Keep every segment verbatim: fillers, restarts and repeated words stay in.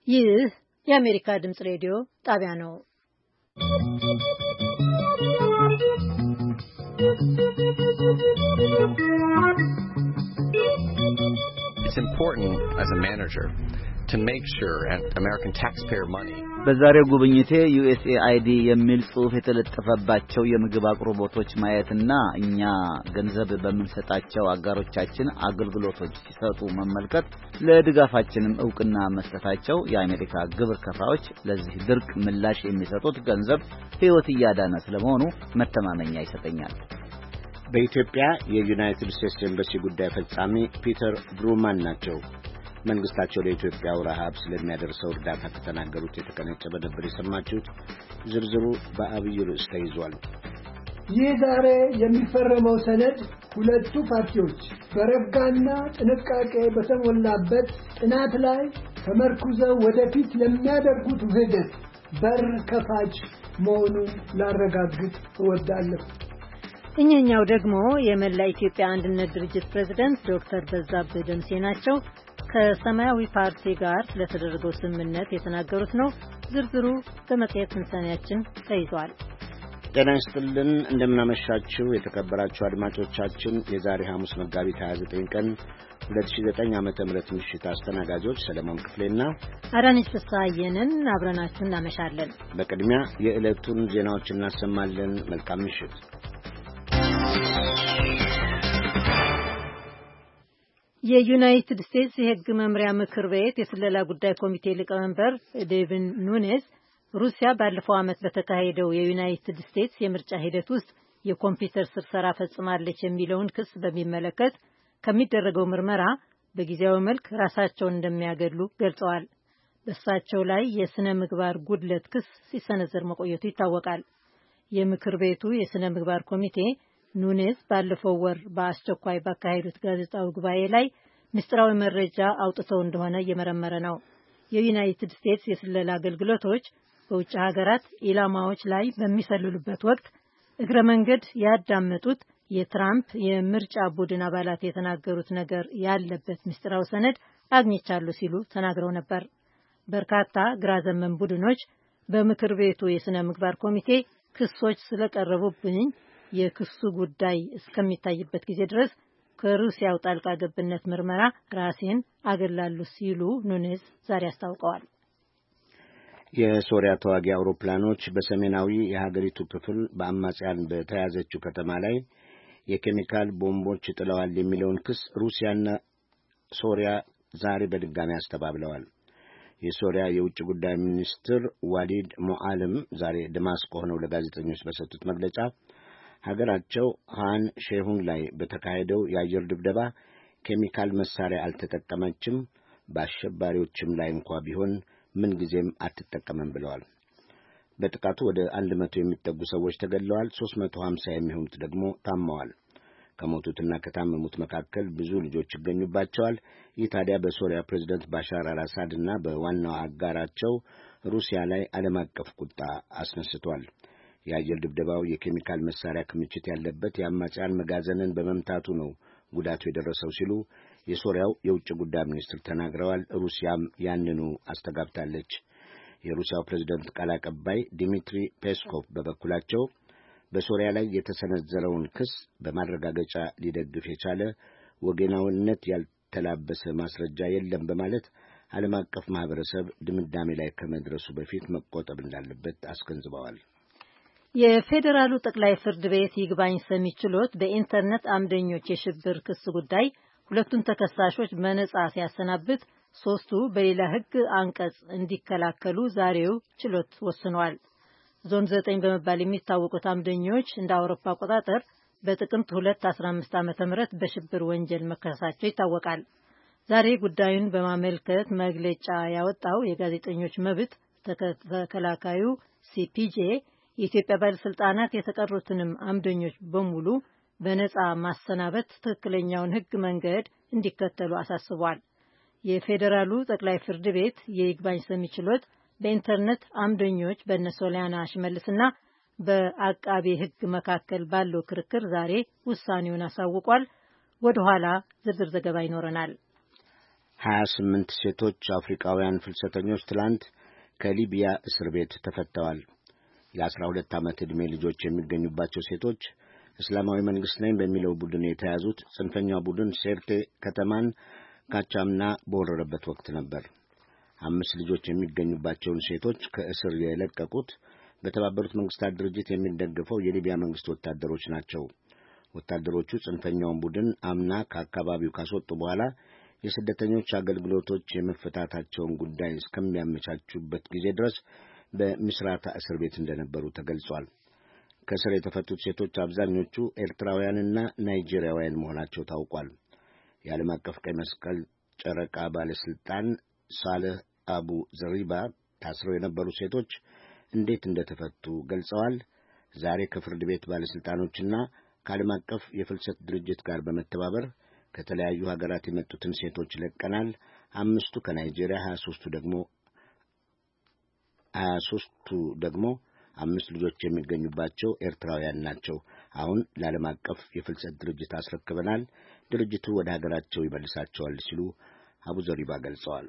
ይህ የአሜሪካ ድምጽ ሬዲዮ ጣቢያ ነው። It's important as a manager to make sure and American taxpayer money በዛሬው ጉብኝቴ ዩኤስኤአይዲ የሚል ጽሑፍ የተለጠፈባቸው የምግብ አቅርቦቶች ማየትና እኛ ገንዘብ በምንሰጣቸው አጋሮቻችን አገልግሎቶች ሲሰጡ መመልከት ለድጋፋችንም ዕውቅና መስጠታቸው የአሜሪካ ግብር ከፋዮች ለዚህ ድርቅ ምላሽ የሚሰጡት ገንዘብ ሕይወት እያዳነ ስለመሆኑ መተማመኛ ይሰጠኛል። በኢትዮጵያ የዩናይትድ ስቴትስ ኤምባሲ ጉዳይ ፈጻሚ ፒተር ብሩማን ናቸው። መንግስታቸው ለኢትዮጵያው ረሃብ ስለሚያደርሰው እርዳታ ከተናገሩት የተቀነጨበ ነበር የሰማችሁት። ዝርዝሩ በአብይ ርዕስ ተይዟል። ይህ ዛሬ የሚፈረመው ሰነድ ሁለቱ ፓርቲዎች በረጋና ጥንቃቄ በተሞላበት ጥናት ላይ ተመርኩዘው ወደፊት ለሚያደርጉት ውህደት በር ከፋች መሆኑን ላረጋግጥ እወዳለሁ። እኛኛው ደግሞ የመላ ኢትዮጵያ አንድነት ድርጅት ፕሬዝዳንት ዶክተር በዛብህ ደምሴ ናቸው። ከሰማያዊ ፓርቲ ጋር ለተደረገው ስምምነት የተናገሩት ነው። ዝርዝሩ በመጽሔት ትንታኔያችን ተይዟል። ጤና ይስጥልን፣ እንደምናመሻችሁ የተከበራችሁ አድማጮቻችን። የዛሬ ሐሙስ መጋቢት ሃያ ዘጠኝ ቀን ሁለት ሺህ ዘጠኝ ዓመተ ምህረት ምሽት አስተናጋጆች ሰለሞን ክፍሌና አዳነች ፍስሐየንን አብረናችሁ እናመሻለን። በቅድሚያ የዕለቱን ዜናዎች እናሰማለን። መልካም ምሽት። የዩናይትድ ስቴትስ የሕግ መምሪያ ምክር ቤት የስለላ ጉዳይ ኮሚቴ ሊቀመንበር ዴቪን ኑኔዝ ሩሲያ ባለፈው ዓመት በተካሄደው የዩናይትድ ስቴትስ የምርጫ ሂደት ውስጥ የኮምፒውተር ስርሰራ ፈጽማለች የሚለውን ክስ በሚመለከት ከሚደረገው ምርመራ በጊዜያዊ መልክ ራሳቸውን እንደሚያገሉ ገልጸዋል። በእሳቸው ላይ የስነ ምግባር ጉድለት ክስ ሲሰነዘር መቆየቱ ይታወቃል። የምክር ቤቱ የስነ ምግባር ኮሚቴ ኑኔዝ ባለፈው ወር በአስቸኳይ ባካሄዱት ጋዜጣዊ ጉባኤ ላይ ምስጢራዊ መረጃ አውጥተው እንደሆነ እየመረመረ ነው። የዩናይትድ ስቴትስ የስለላ አገልግሎቶች በውጭ ሀገራት ኢላማዎች ላይ በሚሰልሉበት ወቅት እግረ መንገድ ያዳመጡት የትራምፕ የምርጫ ቡድን አባላት የተናገሩት ነገር ያለበት ምስጢራዊ ሰነድ አግኝቻለሁ ሲሉ ተናግረው ነበር። በርካታ ግራ ዘመም ቡድኖች በምክር ቤቱ የስነ ምግባር ኮሚቴ ክሶች ስለቀረቡብኝ የክሱ ጉዳይ እስከሚታይበት ጊዜ ድረስ ከሩሲያው ጣልቃ ገብነት ምርመራ ራሴን አገላለሁ ሲሉ ኑኔዝ ዛሬ አስታውቀዋል። የሶሪያ ተዋጊ አውሮፕላኖች በሰሜናዊ የሀገሪቱ ክፍል በአማጽያን በተያዘችው ከተማ ላይ የኬሚካል ቦምቦች ጥለዋል የሚለውን ክስ ሩሲያና ሶሪያ ዛሬ በድጋሚ አስተባብለዋል። የሶሪያ የውጭ ጉዳይ ሚኒስትር ዋሊድ ሞአልም ዛሬ ደማስቆ ሆነው ለጋዜጠኞች በሰጡት መግለጫ ሀገራቸው ሃን ሼሁን ላይ በተካሄደው የአየር ድብደባ ኬሚካል መሳሪያ አልተጠቀመችም፣ በአሸባሪዎችም ላይ እንኳ ቢሆን ምንጊዜም አትጠቀምም ብለዋል። በጥቃቱ ወደ አንድ መቶ የሚጠጉ ሰዎች ተገድለዋል፣ ሦስት መቶ ሀምሳ የሚሆኑት ደግሞ ታመዋል። ከሞቱትና ከታመሙት መካከል ብዙ ልጆች ይገኙባቸዋል። ይህ ታዲያ በሶሪያ ፕሬዝዳንት ባሻር አልአሳድ እና በዋናው አጋራቸው ሩሲያ ላይ ዓለም አቀፍ ቁጣ አስነስቷል። የአየር ድብደባው የኬሚካል መሳሪያ ክምችት ያለበት የአማጽያን መጋዘንን በመምታቱ ነው ጉዳቱ የደረሰው ሲሉ የሶሪያው የውጭ ጉዳይ ሚኒስትር ተናግረዋል። ሩሲያም ያንኑ አስተጋብታለች። የሩሲያው ፕሬዝዳንት ቃል አቀባይ ዲሚትሪ ፔስኮቭ በበኩላቸው በሶሪያ ላይ የተሰነዘረውን ክስ በማረጋገጫ ሊደግፍ የቻለ ወገናዊነት ያልተላበሰ ማስረጃ የለም በማለት ዓለም አቀፍ ማህበረሰብ ድምዳሜ ላይ ከመድረሱ በፊት መቆጠብ እንዳለበት አስገንዝበዋል። የፌዴራሉ ጠቅላይ ፍርድ ቤት ይግባኝ ሰሚ ችሎት በኢንተርኔት አምደኞች የሽብር ክስ ጉዳይ ሁለቱን ተከሳሾች በነጻ ሲያሰናብት ሶስቱ በሌላ ሕግ አንቀጽ እንዲከላከሉ ዛሬው ችሎት ወስኗል። ዞን ዘጠኝ በመባል የሚታወቁት አምደኞች እንደ አውሮፓ አቆጣጠር በጥቅምት ሁለት ሺህ አስራ አምስት ዓመተ ምህረት በሽብር ወንጀል መከሰሳቸው ይታወቃል። ዛሬ ጉዳዩን በማመልከት መግለጫ ያወጣው የጋዜጠኞች መብት ተከላካዩ ሲፒጄ የኢትዮጵያ ባለስልጣናት የተቀሩትንም አምደኞች በሙሉ በነጻ ማሰናበት ትክክለኛውን ሕግ መንገድ እንዲከተሉ አሳስቧል። የፌዴራሉ ጠቅላይ ፍርድ ቤት የይግባኝ ሰሚ ችሎት በኢንተርኔት አምደኞች በነሶሊያና ሽመልስና በአቃቤ ሕግ መካከል ባለው ክርክር ዛሬ ውሳኔውን አሳውቋል። ወደ ኋላ ዝርዝር ዘገባ ይኖረናል። ሀያ ስምንት ሴቶች አፍሪካውያን ፍልሰተኞች ትላንት ከሊቢያ እስር ቤት ተፈተዋል። የአስራ ሁለት ዓመት ዕድሜ ልጆች የሚገኙባቸው ሴቶች እስላማዊ መንግሥት ነኝ በሚለው ቡድን የተያዙት ጽንፈኛው ቡድን ሴርቴ ከተማን ካቻምና በወረረበት ወቅት ነበር። አምስት ልጆች የሚገኙባቸውን ሴቶች ከእስር የለቀቁት በተባበሩት መንግሥታት ድርጅት የሚደገፈው የሊቢያ መንግሥት ወታደሮች ናቸው። ወታደሮቹ ጽንፈኛውን ቡድን አምና ከአካባቢው ካስወጡ በኋላ የስደተኞች አገልግሎቶች የመፈታታቸውን ጉዳይ እስከሚያመቻቹበት ጊዜ ድረስ በምስራታ እስር ቤት እንደነበሩ ተገልጿል። ከእስር የተፈቱት ሴቶች አብዛኞቹ ኤርትራውያንና ናይጄሪያውያን መሆናቸው ታውቋል። የዓለም አቀፍ ቀይ መስቀል ጨረቃ ባለሥልጣን ሳልህ አቡ ዘሪባ ታስረው የነበሩ ሴቶች እንዴት እንደተፈቱ ገልጸዋል። ዛሬ ከፍርድ ቤት ባለሥልጣኖችና ከዓለም አቀፍ የፍልሰት ድርጅት ጋር በመተባበር ከተለያዩ ሀገራት የመጡትን ሴቶች ለቀናል። አምስቱ ከናይጄሪያ፣ ሀያ ሦስቱ ደግሞ ሀያ ሦስቱ ደግሞ አምስት ልጆች የሚገኙባቸው ኤርትራውያን ናቸው። አሁን ለዓለም አቀፍ የፍልሰት ድርጅት አስረክበናል። ድርጅቱ ወደ ሀገራቸው ይመልሳቸዋል ሲሉ አቡ ዘሪባ ገልጸዋል።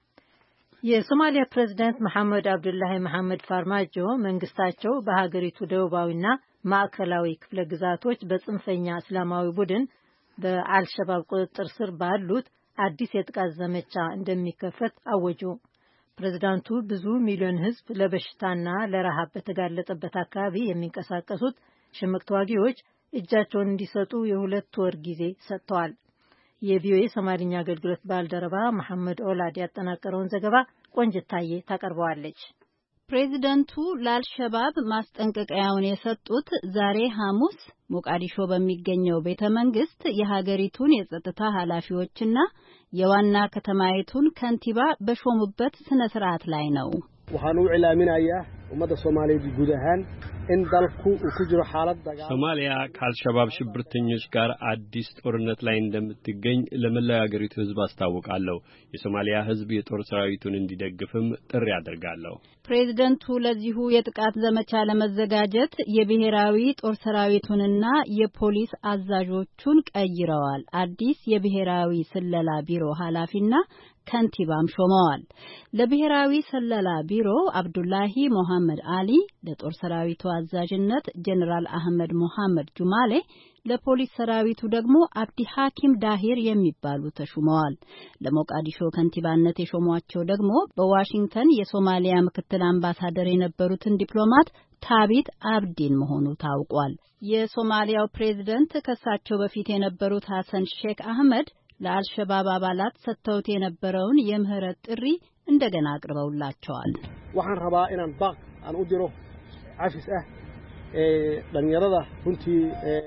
የሶማሊያ ፕሬዝዳንት መሐመድ አብዱላሂ መሐመድ ፋርማጆ መንግስታቸው በሀገሪቱ ደቡባዊና ማዕከላዊ ክፍለ ግዛቶች በጽንፈኛ እስላማዊ ቡድን በአልሸባብ ቁጥጥር ስር ባሉት አዲስ የጥቃት ዘመቻ እንደሚከፈት አወጁ። ፕሬዝዳንቱ ብዙ ሚሊዮን ሕዝብ ለበሽታና ለረሃብ በተጋለጠበት አካባቢ የሚንቀሳቀሱት ሽምቅ ተዋጊዎች እጃቸውን እንዲሰጡ የሁለት ወር ጊዜ ሰጥተዋል። የቪኦኤ ሶማሊኛ አገልግሎት ባልደረባ መሐመድ ኦላድ ያጠናቀረውን ዘገባ ቆንጅታዬ ታቀርበዋለች። ፕሬዚደንቱ ለአልሸባብ ማስጠንቀቂያውን የሰጡት ዛሬ ሐሙስ ሞቃዲሾ በሚገኘው ቤተ መንግስት የሀገሪቱን የጸጥታ ኃላፊዎችና የዋና ከተማይቱን ከንቲባ በሾሙበት ስነ ስርዓት ላይ ነው። waxaan u cilaaminayaa ummadda Soomaaliyeed guud ahaan in dalku uu ku jiro xaalad dagaal ሶማሊያ ከአልሸባብ ሽብርተኞች ጋር አዲስ ጦርነት ላይ እንደምትገኝ ለመላው ሀገሪቱ ህዝብ አስታውቃለሁ። የሶማሊያ ህዝብ የጦር ሰራዊቱን እንዲደግፍም ጥሪ አደርጋለሁ። ፕሬዝዳንቱ ለዚሁ የጥቃት ዘመቻ ለመዘጋጀት የብሔራዊ ጦር ሰራዊቱንና የፖሊስ አዛዦቹን ቀይረዋል። አዲስ የብሔራዊ ስለላ ቢሮ ኃላፊና ከንቲባም ሾመዋል። ለብሔራዊ ስለላ ቢሮ አብዱላሂ መሐመድ አሊ፣ ለጦር ሰራዊቱ አዛዥነት ጀነራል አህመድ መሐመድ ጁማሌ፣ ለፖሊስ ሰራዊቱ ደግሞ አብዲ ሐኪም ዳሂር የሚባሉ ተሹመዋል። ለሞቃዲሾ ከንቲባነት የሾሟቸው ደግሞ በዋሽንግተን የሶማሊያ ምክትል አምባሳደር የነበሩትን ዲፕሎማት ታቢት አብዲን መሆኑ ታውቋል። የሶማሊያው ፕሬዝዳንት ከሳቸው በፊት የነበሩት ሐሰን ሼክ አህመድ ለአልሸባብ አባላት ሰጥተውት የነበረውን የምህረት ጥሪ እንደገና አቅርበውላቸዋል። waxaan rabaa inaan baaq aan u diro cafis ah ee dhalinyarada runtii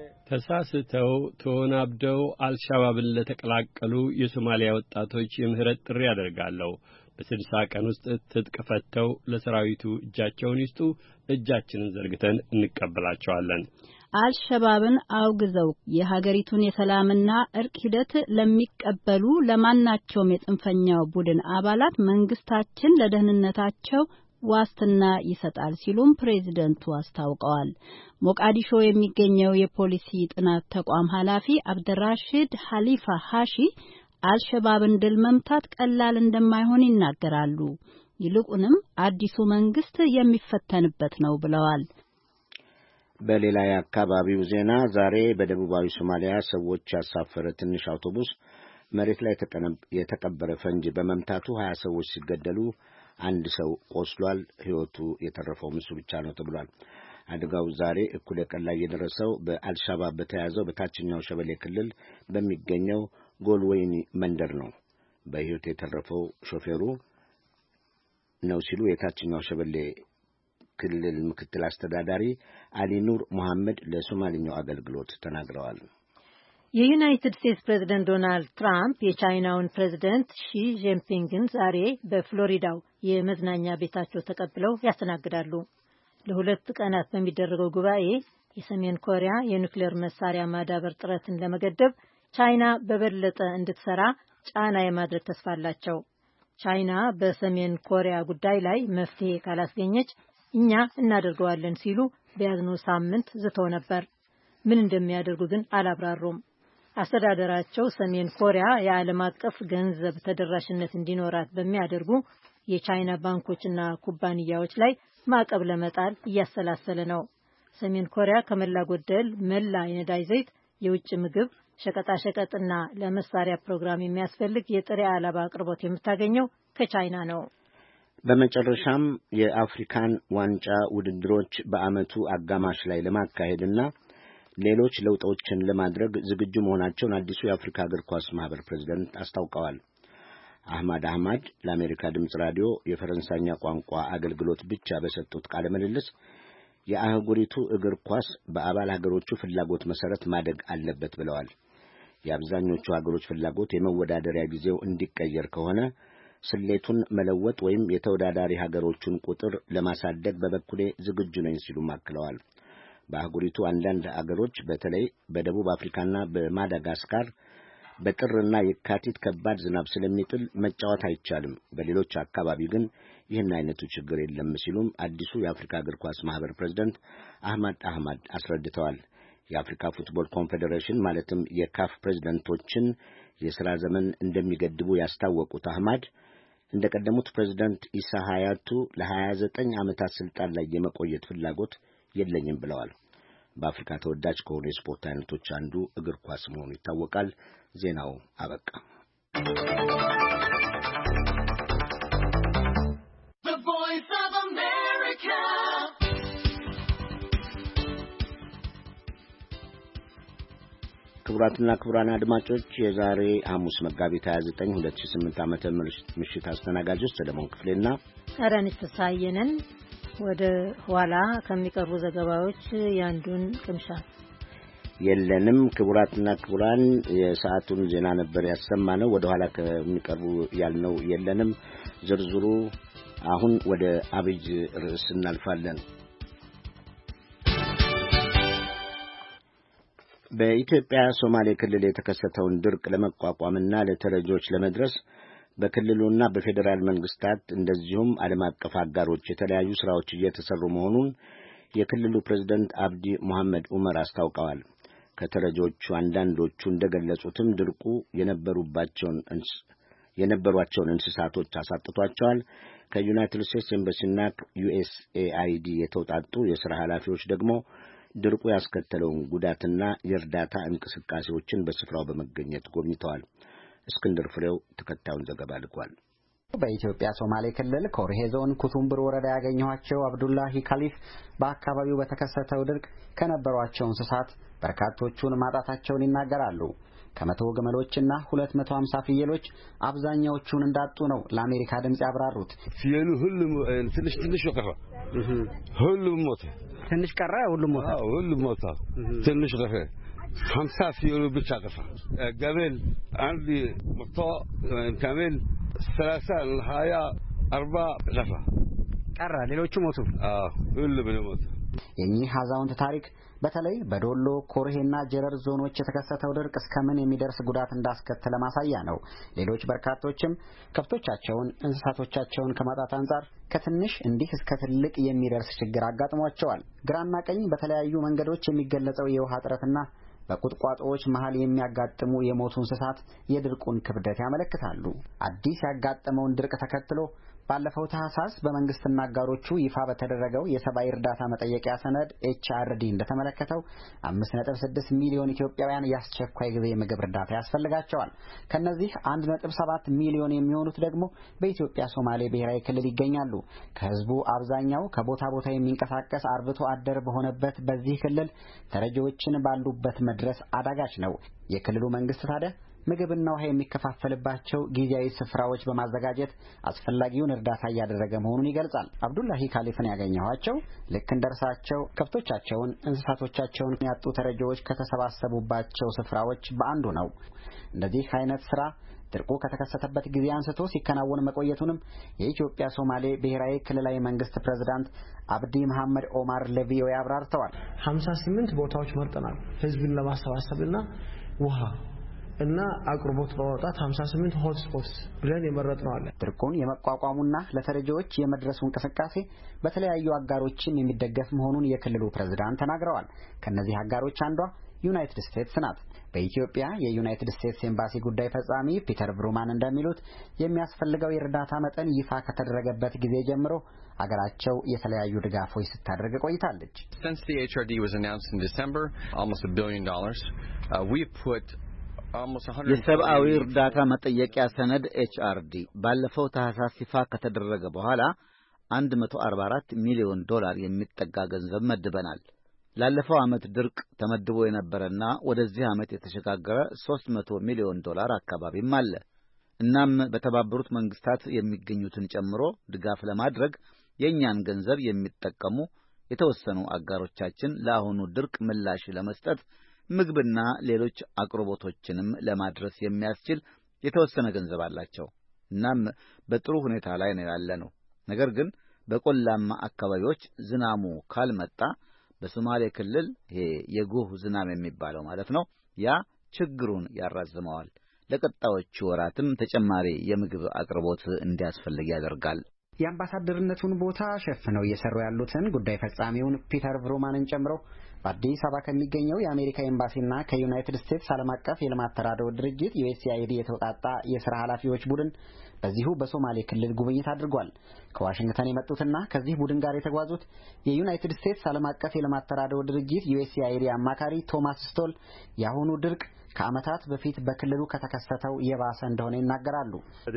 ተሳስተው ተወናብደው አልሸባብን ለተቀላቀሉ የሶማሊያ ወጣቶች የምህረት ጥሪ አደርጋለሁ። በስልሳ ቀን ውስጥ ትጥቅ ፈተው ለሰራዊቱ እጃቸውን ይስጡ። እጃችንን ዘርግተን እንቀበላቸዋለን። አልሸባብን አውግዘው የሀገሪቱን የሰላምና እርቅ ሂደት ለሚቀበሉ ለማናቸውም የጽንፈኛው ቡድን አባላት መንግስታችን ለደህንነታቸው ዋስትና ይሰጣል ሲሉም ፕሬዝዳንቱ አስታውቀዋል። ሞቃዲሾ የሚገኘው የፖሊሲ ጥናት ተቋም ኃላፊ አብደራሺድ ሐሊፋ ሃሺ አልሸባብን ድል መምታት ቀላል እንደማይሆን ይናገራሉ። ይልቁንም አዲሱ መንግስት የሚፈተንበት ነው ብለዋል። በሌላ የአካባቢው ዜና ዛሬ በደቡባዊ ሶማሊያ ሰዎች ያሳፈረ ትንሽ አውቶቡስ መሬት ላይ የተቀበረ ፈንጂ በመምታቱ ሀያ ሰዎች ሲገደሉ አንድ ሰው ቆስሏል። ሕይወቱ የተረፈው እሱ ብቻ ነው ተብሏል። አደጋው ዛሬ እኩለ ቀን ላይ የደረሰው በአልሻባብ በተያዘው በታችኛው ሸበሌ ክልል በሚገኘው ጎልወይኒ መንደር ነው። በሕይወት የተረፈው ሾፌሩ ነው ሲሉ የታችኛው ሸበሌ ክልል ምክትል አስተዳዳሪ አሊ ኑር መሐመድ ለሶማሊኛው አገልግሎት ተናግረዋል። የዩናይትድ ስቴትስ ፕሬዝዳንት ዶናልድ ትራምፕ የቻይናውን ፕሬዝዳንት ሺ ጂንፒንግን ዛሬ በፍሎሪዳው የመዝናኛ ቤታቸው ተቀብለው ያስተናግዳሉ። ለሁለት ቀናት በሚደረገው ጉባኤ የሰሜን ኮሪያ የኒውክሌር መሳሪያ ማዳበር ጥረትን ለመገደብ ቻይና በበለጠ እንድትሰራ ጫና የማድረግ ተስፋ አላቸው። ቻይና በሰሜን ኮሪያ ጉዳይ ላይ መፍትሄ ካላስገኘች እኛ እናደርገዋለን ሲሉ በያዝነው ሳምንት ዝተው ነበር። ምን እንደሚያደርጉ ግን አላብራሩም። አስተዳደራቸው ሰሜን ኮሪያ የዓለም አቀፍ ገንዘብ ተደራሽነት እንዲኖራት በሚያደርጉ የቻይና ባንኮችና ኩባንያዎች ላይ ማዕቀብ ለመጣል እያሰላሰለ ነው። ሰሜን ኮሪያ ከመላ ጎደል መላ የነዳጅ ዘይት፣ የውጭ ምግብ፣ ሸቀጣሸቀጥና ለመሳሪያ ፕሮግራም የሚያስፈልግ የጥሬ አለባ አቅርቦት የምታገኘው ከቻይና ነው። በመጨረሻም የአፍሪካን ዋንጫ ውድድሮች በዓመቱ አጋማሽ ላይ ለማካሄድና ሌሎች ለውጦችን ለማድረግ ዝግጁ መሆናቸውን አዲሱ የአፍሪካ እግር ኳስ ማህበር ፕሬዝዳንት አስታውቀዋል። አህመድ አህመድ ለአሜሪካ ድምፅ ራዲዮ የፈረንሳይኛ ቋንቋ አገልግሎት ብቻ በሰጡት ቃለ ምልልስ የአህጉሪቱ እግር ኳስ በአባል ሀገሮቹ ፍላጎት መሰረት ማደግ አለበት ብለዋል። የአብዛኞቹ ሀገሮች ፍላጎት የመወዳደሪያ ጊዜው እንዲቀየር ከሆነ ስሌቱን መለወጥ ወይም የተወዳዳሪ ሀገሮቹን ቁጥር ለማሳደግ በበኩሌ ዝግጁ ነኝ ሲሉ አክለዋል። በአህጉሪቱ አንዳንድ ሀገሮች በተለይ በደቡብ አፍሪካና በማዳጋስካር በጥርና የካቲት ከባድ ዝናብ ስለሚጥል መጫወት አይቻልም። በሌሎች አካባቢ ግን ይህን አይነቱ ችግር የለም ሲሉም አዲሱ የአፍሪካ እግር ኳስ ማህበር ፕሬዝዳንት አህመድ አህመድ አስረድተዋል። የአፍሪካ ፉትቦል ኮንፌዴሬሽን ማለትም የካፍ ፕሬዝዳንቶችን የሥራ ዘመን እንደሚገድቡ ያስታወቁት አህመድ እንደቀደሙት ፕሬዝዳንት ኢሳ ሀያቱ ለሀያ ዘጠኝ ዓመታት ስልጣን ላይ የመቆየት ፍላጎት የለኝም ብለዋል። በአፍሪካ ተወዳጅ ከሆኑ የስፖርት አይነቶች አንዱ እግር ኳስ መሆኑ ይታወቃል። ዜናው አበቃ። ክቡራትና ክቡራን አድማጮች የዛሬ ሐሙስ መጋቢት ሃያ ዘጠኝ ሁለት ሺህ ስምንት ዓመተ ምህረት ምሽት አስተናጋጆች ሰለሞን ክፍሌና አራኒስ ተሳየነን። ወደ ኋላ ከሚቀርቡ ዘገባዎች ያንዱን ቅምሻ የለንም። ክቡራትና ክቡራን የሰዓቱን ዜና ነበር ያሰማነው። ወደ ኋላ ከሚቀርቡ ያልነው የለንም። ዝርዝሩ አሁን ወደ አብይ ርዕስ እናልፋለን። በኢትዮጵያ ሶማሌ ክልል የተከሰተውን ድርቅ ለመቋቋምና ለተረጂዎች ለመድረስ በክልሉና በፌዴራል መንግስታት እንደዚሁም ዓለም አቀፍ አጋሮች የተለያዩ ስራዎች እየተሰሩ መሆኑን የክልሉ ፕሬዝዳንት አብዲ መሐመድ ዑመር አስታውቀዋል። ከተረጂዎቹ አንዳንዶቹ እንደገለጹትም ድርቁ የነበሩባቸውን የነበሯቸውን እንስሳቶች አሳጥቷቸዋል። ከዩናይትድ ስቴትስ ኤምባሲና ዩኤስኤአይዲ የተውጣጡ የሥራ ኃላፊዎች ደግሞ ድርቁ ያስከተለውን ጉዳትና የእርዳታ እንቅስቃሴዎችን በስፍራው በመገኘት ጎብኝተዋል። እስክንድር ፍሬው ተከታዩን ዘገባ ልኳል። በኢትዮጵያ ሶማሌ ክልል ኮርሄ ዞን ኩቱምብር ወረዳ ያገኘኋቸው አብዱላሂ ካሊፍ በአካባቢው በተከሰተው ድርቅ ከነበሯቸው እንስሳት በርካቶቹን ማጣታቸውን ይናገራሉ። ከመቶ ግመሎችና ሁለት መቶ ሃምሳ ፍየሎች አብዛኛዎቹን እንዳጡ ነው ለአሜሪካ ድምጽ ያብራሩት። ፍየሉ ሁሉም ትንሽ ትንሽ ቀረ፣ ሁሉም ሞተ። ትንሽ ቀረ፣ ሁሉም ሞተ። አዎ ሁሉም ሞተ። ትንሽ ቀረ። ሀምሳ ፍየሉ ብቻ ቀረ። ገበል አንድ መቶ ካሜል ሰላሳ ሀያ አርባ ቀረ ቀረ ሌሎቹ ሞቱ። አዎ ሁሉም ሞቱ። የኚህ አዛውንት ታሪክ በተለይ በዶሎ ኮርሄና ጀረር ዞኖች የተከሰተው ድርቅ እስከምን የሚደርስ ጉዳት እንዳስከተለ ማሳያ ነው። ሌሎች በርካቶችም ከብቶቻቸውን፣ እንስሳቶቻቸውን ከማጣት አንጻር ከትንሽ እንዲህ እስከ ትልቅ የሚደርስ ችግር አጋጥሟቸዋል። ግራና ቀኝ በተለያዩ መንገዶች የሚገለጸው የውሃ እጥረትና በቁጥቋጦዎች መሃል የሚያጋጥሙ የሞቱ እንስሳት የድርቁን ክብደት ያመለክታሉ። አዲስ ያጋጠመውን ድርቅ ተከትሎ ባለፈው ታህሳስ በመንግስትና አጋሮቹ ይፋ በተደረገው የሰብአዊ እርዳታ መጠየቂያ ሰነድ ኤች አር ዲ እንደተመለከተው አምስት ነጥብ ስድስት ሚሊዮን ኢትዮጵያውያን የአስቸኳይ ጊዜ የምግብ እርዳታ ያስፈልጋቸዋል። ከነዚህ አንድ ነጥብ ሰባት ሚሊዮን የሚሆኑት ደግሞ በኢትዮጵያ ሶማሌ ብሔራዊ ክልል ይገኛሉ። ከህዝቡ አብዛኛው ከቦታ ቦታ የሚንቀሳቀስ አርብቶ አደር በሆነበት በዚህ ክልል ተረጂዎችን ባሉበት መድረስ አዳጋች ነው። የክልሉ መንግስት ታዲያ ምግብና ውሃ የሚከፋፈልባቸው ጊዜያዊ ስፍራዎች በማዘጋጀት አስፈላጊውን እርዳታ እያደረገ መሆኑን ይገልጻል። አብዱላሂ ካሊፍን ያገኘኋቸው ልክ እንደርሳቸው ከብቶቻቸውን፣ እንስሳቶቻቸውን ያጡ ተረጂዎች ከተሰባሰቡባቸው ስፍራዎች በአንዱ ነው። እንደዚህ አይነት ስራ ድርቁ ከተከሰተበት ጊዜ አንስቶ ሲከናወን መቆየቱንም የኢትዮጵያ ሶማሌ ብሔራዊ ክልላዊ መንግስት ፕሬዝዳንት አብዲ መሐመድ ኦማር ለቪኦኤ አብራርተዋል። ሀምሳ ስምንት ቦታዎች መርጠናል ህዝብን ለማሰባሰብና ውሃ እና አቅርቦት በማውጣት ሀምሳ ስምንት ሆት ስፖትስ ብለን የመረጥነው አለ። ድርቁን የመቋቋሙና ለተረጂዎች የመድረሱ እንቅስቃሴ በተለያዩ አጋሮችም የሚደገፍ መሆኑን የክልሉ ፕሬዝዳንት ተናግረዋል። ከነዚህ አጋሮች አንዷ ዩናይትድ ስቴትስ ናት። በኢትዮጵያ የዩናይትድ ስቴትስ ኤምባሲ ጉዳይ ፈጻሚ ፒተር ብሩማን እንደሚሉት የሚያስፈልገው የእርዳታ መጠን ይፋ ከተደረገበት ጊዜ ጀምሮ አገራቸው የተለያዩ ድጋፎች ስታደርግ ቆይታለች። Since the H R D was announced in December, almost a billion dollars, uh, we've put የሰብአዊ እርዳታ መጠየቂያ ሰነድ ኤች አር ዲ ባለፈው ታህሳስ ይፋ ከተደረገ በኋላ one hundred forty-four ሚሊዮን ዶላር የሚጠጋ ገንዘብ መድበናል። ላለፈው ዓመት ድርቅ ተመድቦ የነበረና ወደዚህ ዓመት የተሸጋገረ three hundred ሚሊዮን ዶላር አካባቢም አለ። እናም በተባበሩት መንግስታት የሚገኙትን ጨምሮ ድጋፍ ለማድረግ የኛን ገንዘብ የሚጠቀሙ የተወሰኑ አጋሮቻችን ለአሁኑ ድርቅ ምላሽ ለመስጠት ምግብና ሌሎች አቅርቦቶችንም ለማድረስ የሚያስችል የተወሰነ ገንዘብ አላቸው። እናም በጥሩ ሁኔታ ላይ ነው ያለነው። ነገር ግን በቆላማ አካባቢዎች ዝናሙ ካልመጣ በሶማሌ ክልል ይሄ የጎህ ዝናም የሚባለው ማለት ነው ያ ችግሩን ያራዝመዋል። ለቀጣዮቹ ወራትም ተጨማሪ የምግብ አቅርቦት እንዲያስፈልግ ያደርጋል። የአምባሳደርነቱን ቦታ ሸፍነው እየሰሩ ያሉትን ጉዳይ ፈጻሚውን ፒተር ብሩማንን ጨምሮ በአዲስ አበባ ከሚገኘው የአሜሪካ ኤምባሲና ከዩናይትድ ስቴትስ ዓለም አቀፍ የልማት ተራድኦ ድርጅት ዩ ኤስ ኤ አይ ዲ የተውጣጣ የሥራ ኃላፊዎች ቡድን በዚሁ በሶማሌ ክልል ጉብኝት አድርጓል። ከዋሽንግተን የመጡትና ከዚህ ቡድን ጋር የተጓዙት የዩናይትድ ስቴትስ ዓለም አቀፍ የልማት ተራድኦ ድርጅት ዩ ኤስ ኤ አይ ዲ አማካሪ ቶማስ ስቶል የአሁኑ ድርቅ ከዓመታት በፊት በክልሉ ከተከሰተው የባሰ እንደሆነ ይናገራሉ።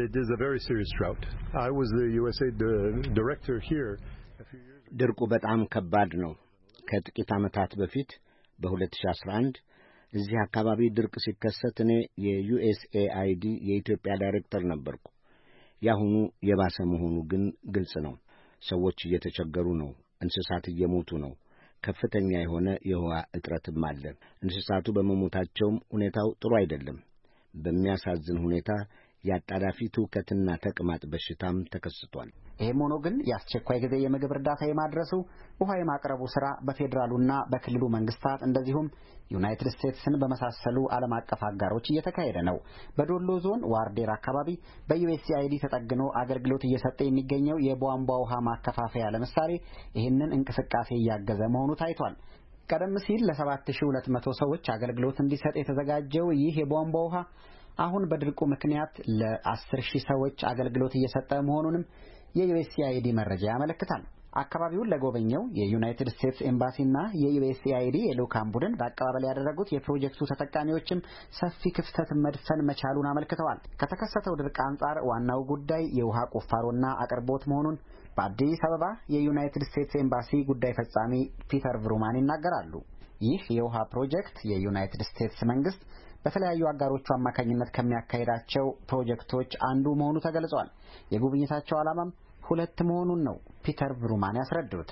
ድርቁ በጣም ከባድ ነው። ከጥቂት ዓመታት በፊት በ2011 እዚህ አካባቢ ድርቅ ሲከሰት እኔ የዩ ኤስ ኤ አይ ዲ የኢትዮጵያ ዳይሬክተር ነበርኩ። ያሁኑ የባሰ መሆኑ ግን ግልጽ ነው። ሰዎች እየተቸገሩ ነው። እንስሳት እየሞቱ ነው። ከፍተኛ የሆነ የውሃ እጥረትም አለ። እንስሳቱ በመሞታቸውም ሁኔታው ጥሩ አይደለም። በሚያሳዝን ሁኔታ የአጣዳፊ ትውከትና ተቅማጥ በሽታም ተከስቷል። ይህም ሆኖ ግን የአስቸኳይ ጊዜ የምግብ እርዳታ የማድረሱ ውሃ የማቅረቡ ሥራ በፌዴራሉና በክልሉ መንግስታት እንደዚሁም ዩናይትድ ስቴትስን በመሳሰሉ ዓለም አቀፍ አጋሮች እየተካሄደ ነው። በዶሎ ዞን ዋርዴር አካባቢ በዩ ኤስ ኤ አይ ዲ ተጠግኖ አገልግሎት እየሰጠ የሚገኘው የቧንቧ ውሃ ማከፋፈያ ለምሳሌ ይህንን እንቅስቃሴ እያገዘ መሆኑ ታይቷል። ቀደም ሲል ለ ሰባት ሺህ ሁለት መቶ ሰዎች አገልግሎት እንዲሰጥ የተዘጋጀው ይህ የቧንቧ ውሃ አሁን በድርቁ ምክንያት ለአስር ሺህ ሰዎች አገልግሎት እየሰጠ መሆኑንም የዩ ኤስ ኤ አይ ዲ መረጃ ያመለክታል። አካባቢውን ለጎበኘው የዩናይትድ ስቴትስ ኤምባሲና የዩ ኤስ ኤ አይ ዲ የልዑካን ቡድን በአቀባበል ያደረጉት የፕሮጀክቱ ተጠቃሚዎችም ሰፊ ክፍተት መድፈን መቻሉን አመልክተዋል። ከተከሰተው ድርቅ አንጻር ዋናው ጉዳይ የውሃ ቁፋሮና አቅርቦት መሆኑን በአዲስ አበባ የዩናይትድ ስቴትስ ኤምባሲ ጉዳይ ፈጻሚ ፒተር ብሩማን ይናገራሉ። ይህ የውሃ ፕሮጀክት የዩናይትድ ስቴትስ መንግስት በተለያዩ አጋሮቹ አማካኝነት ከሚያካሂዳቸው ፕሮጀክቶች አንዱ መሆኑ ተገልጿል። የጉብኝታቸው ዓላማም ሁለት መሆኑን ነው ፒተር ብሩማን ያስረዱት።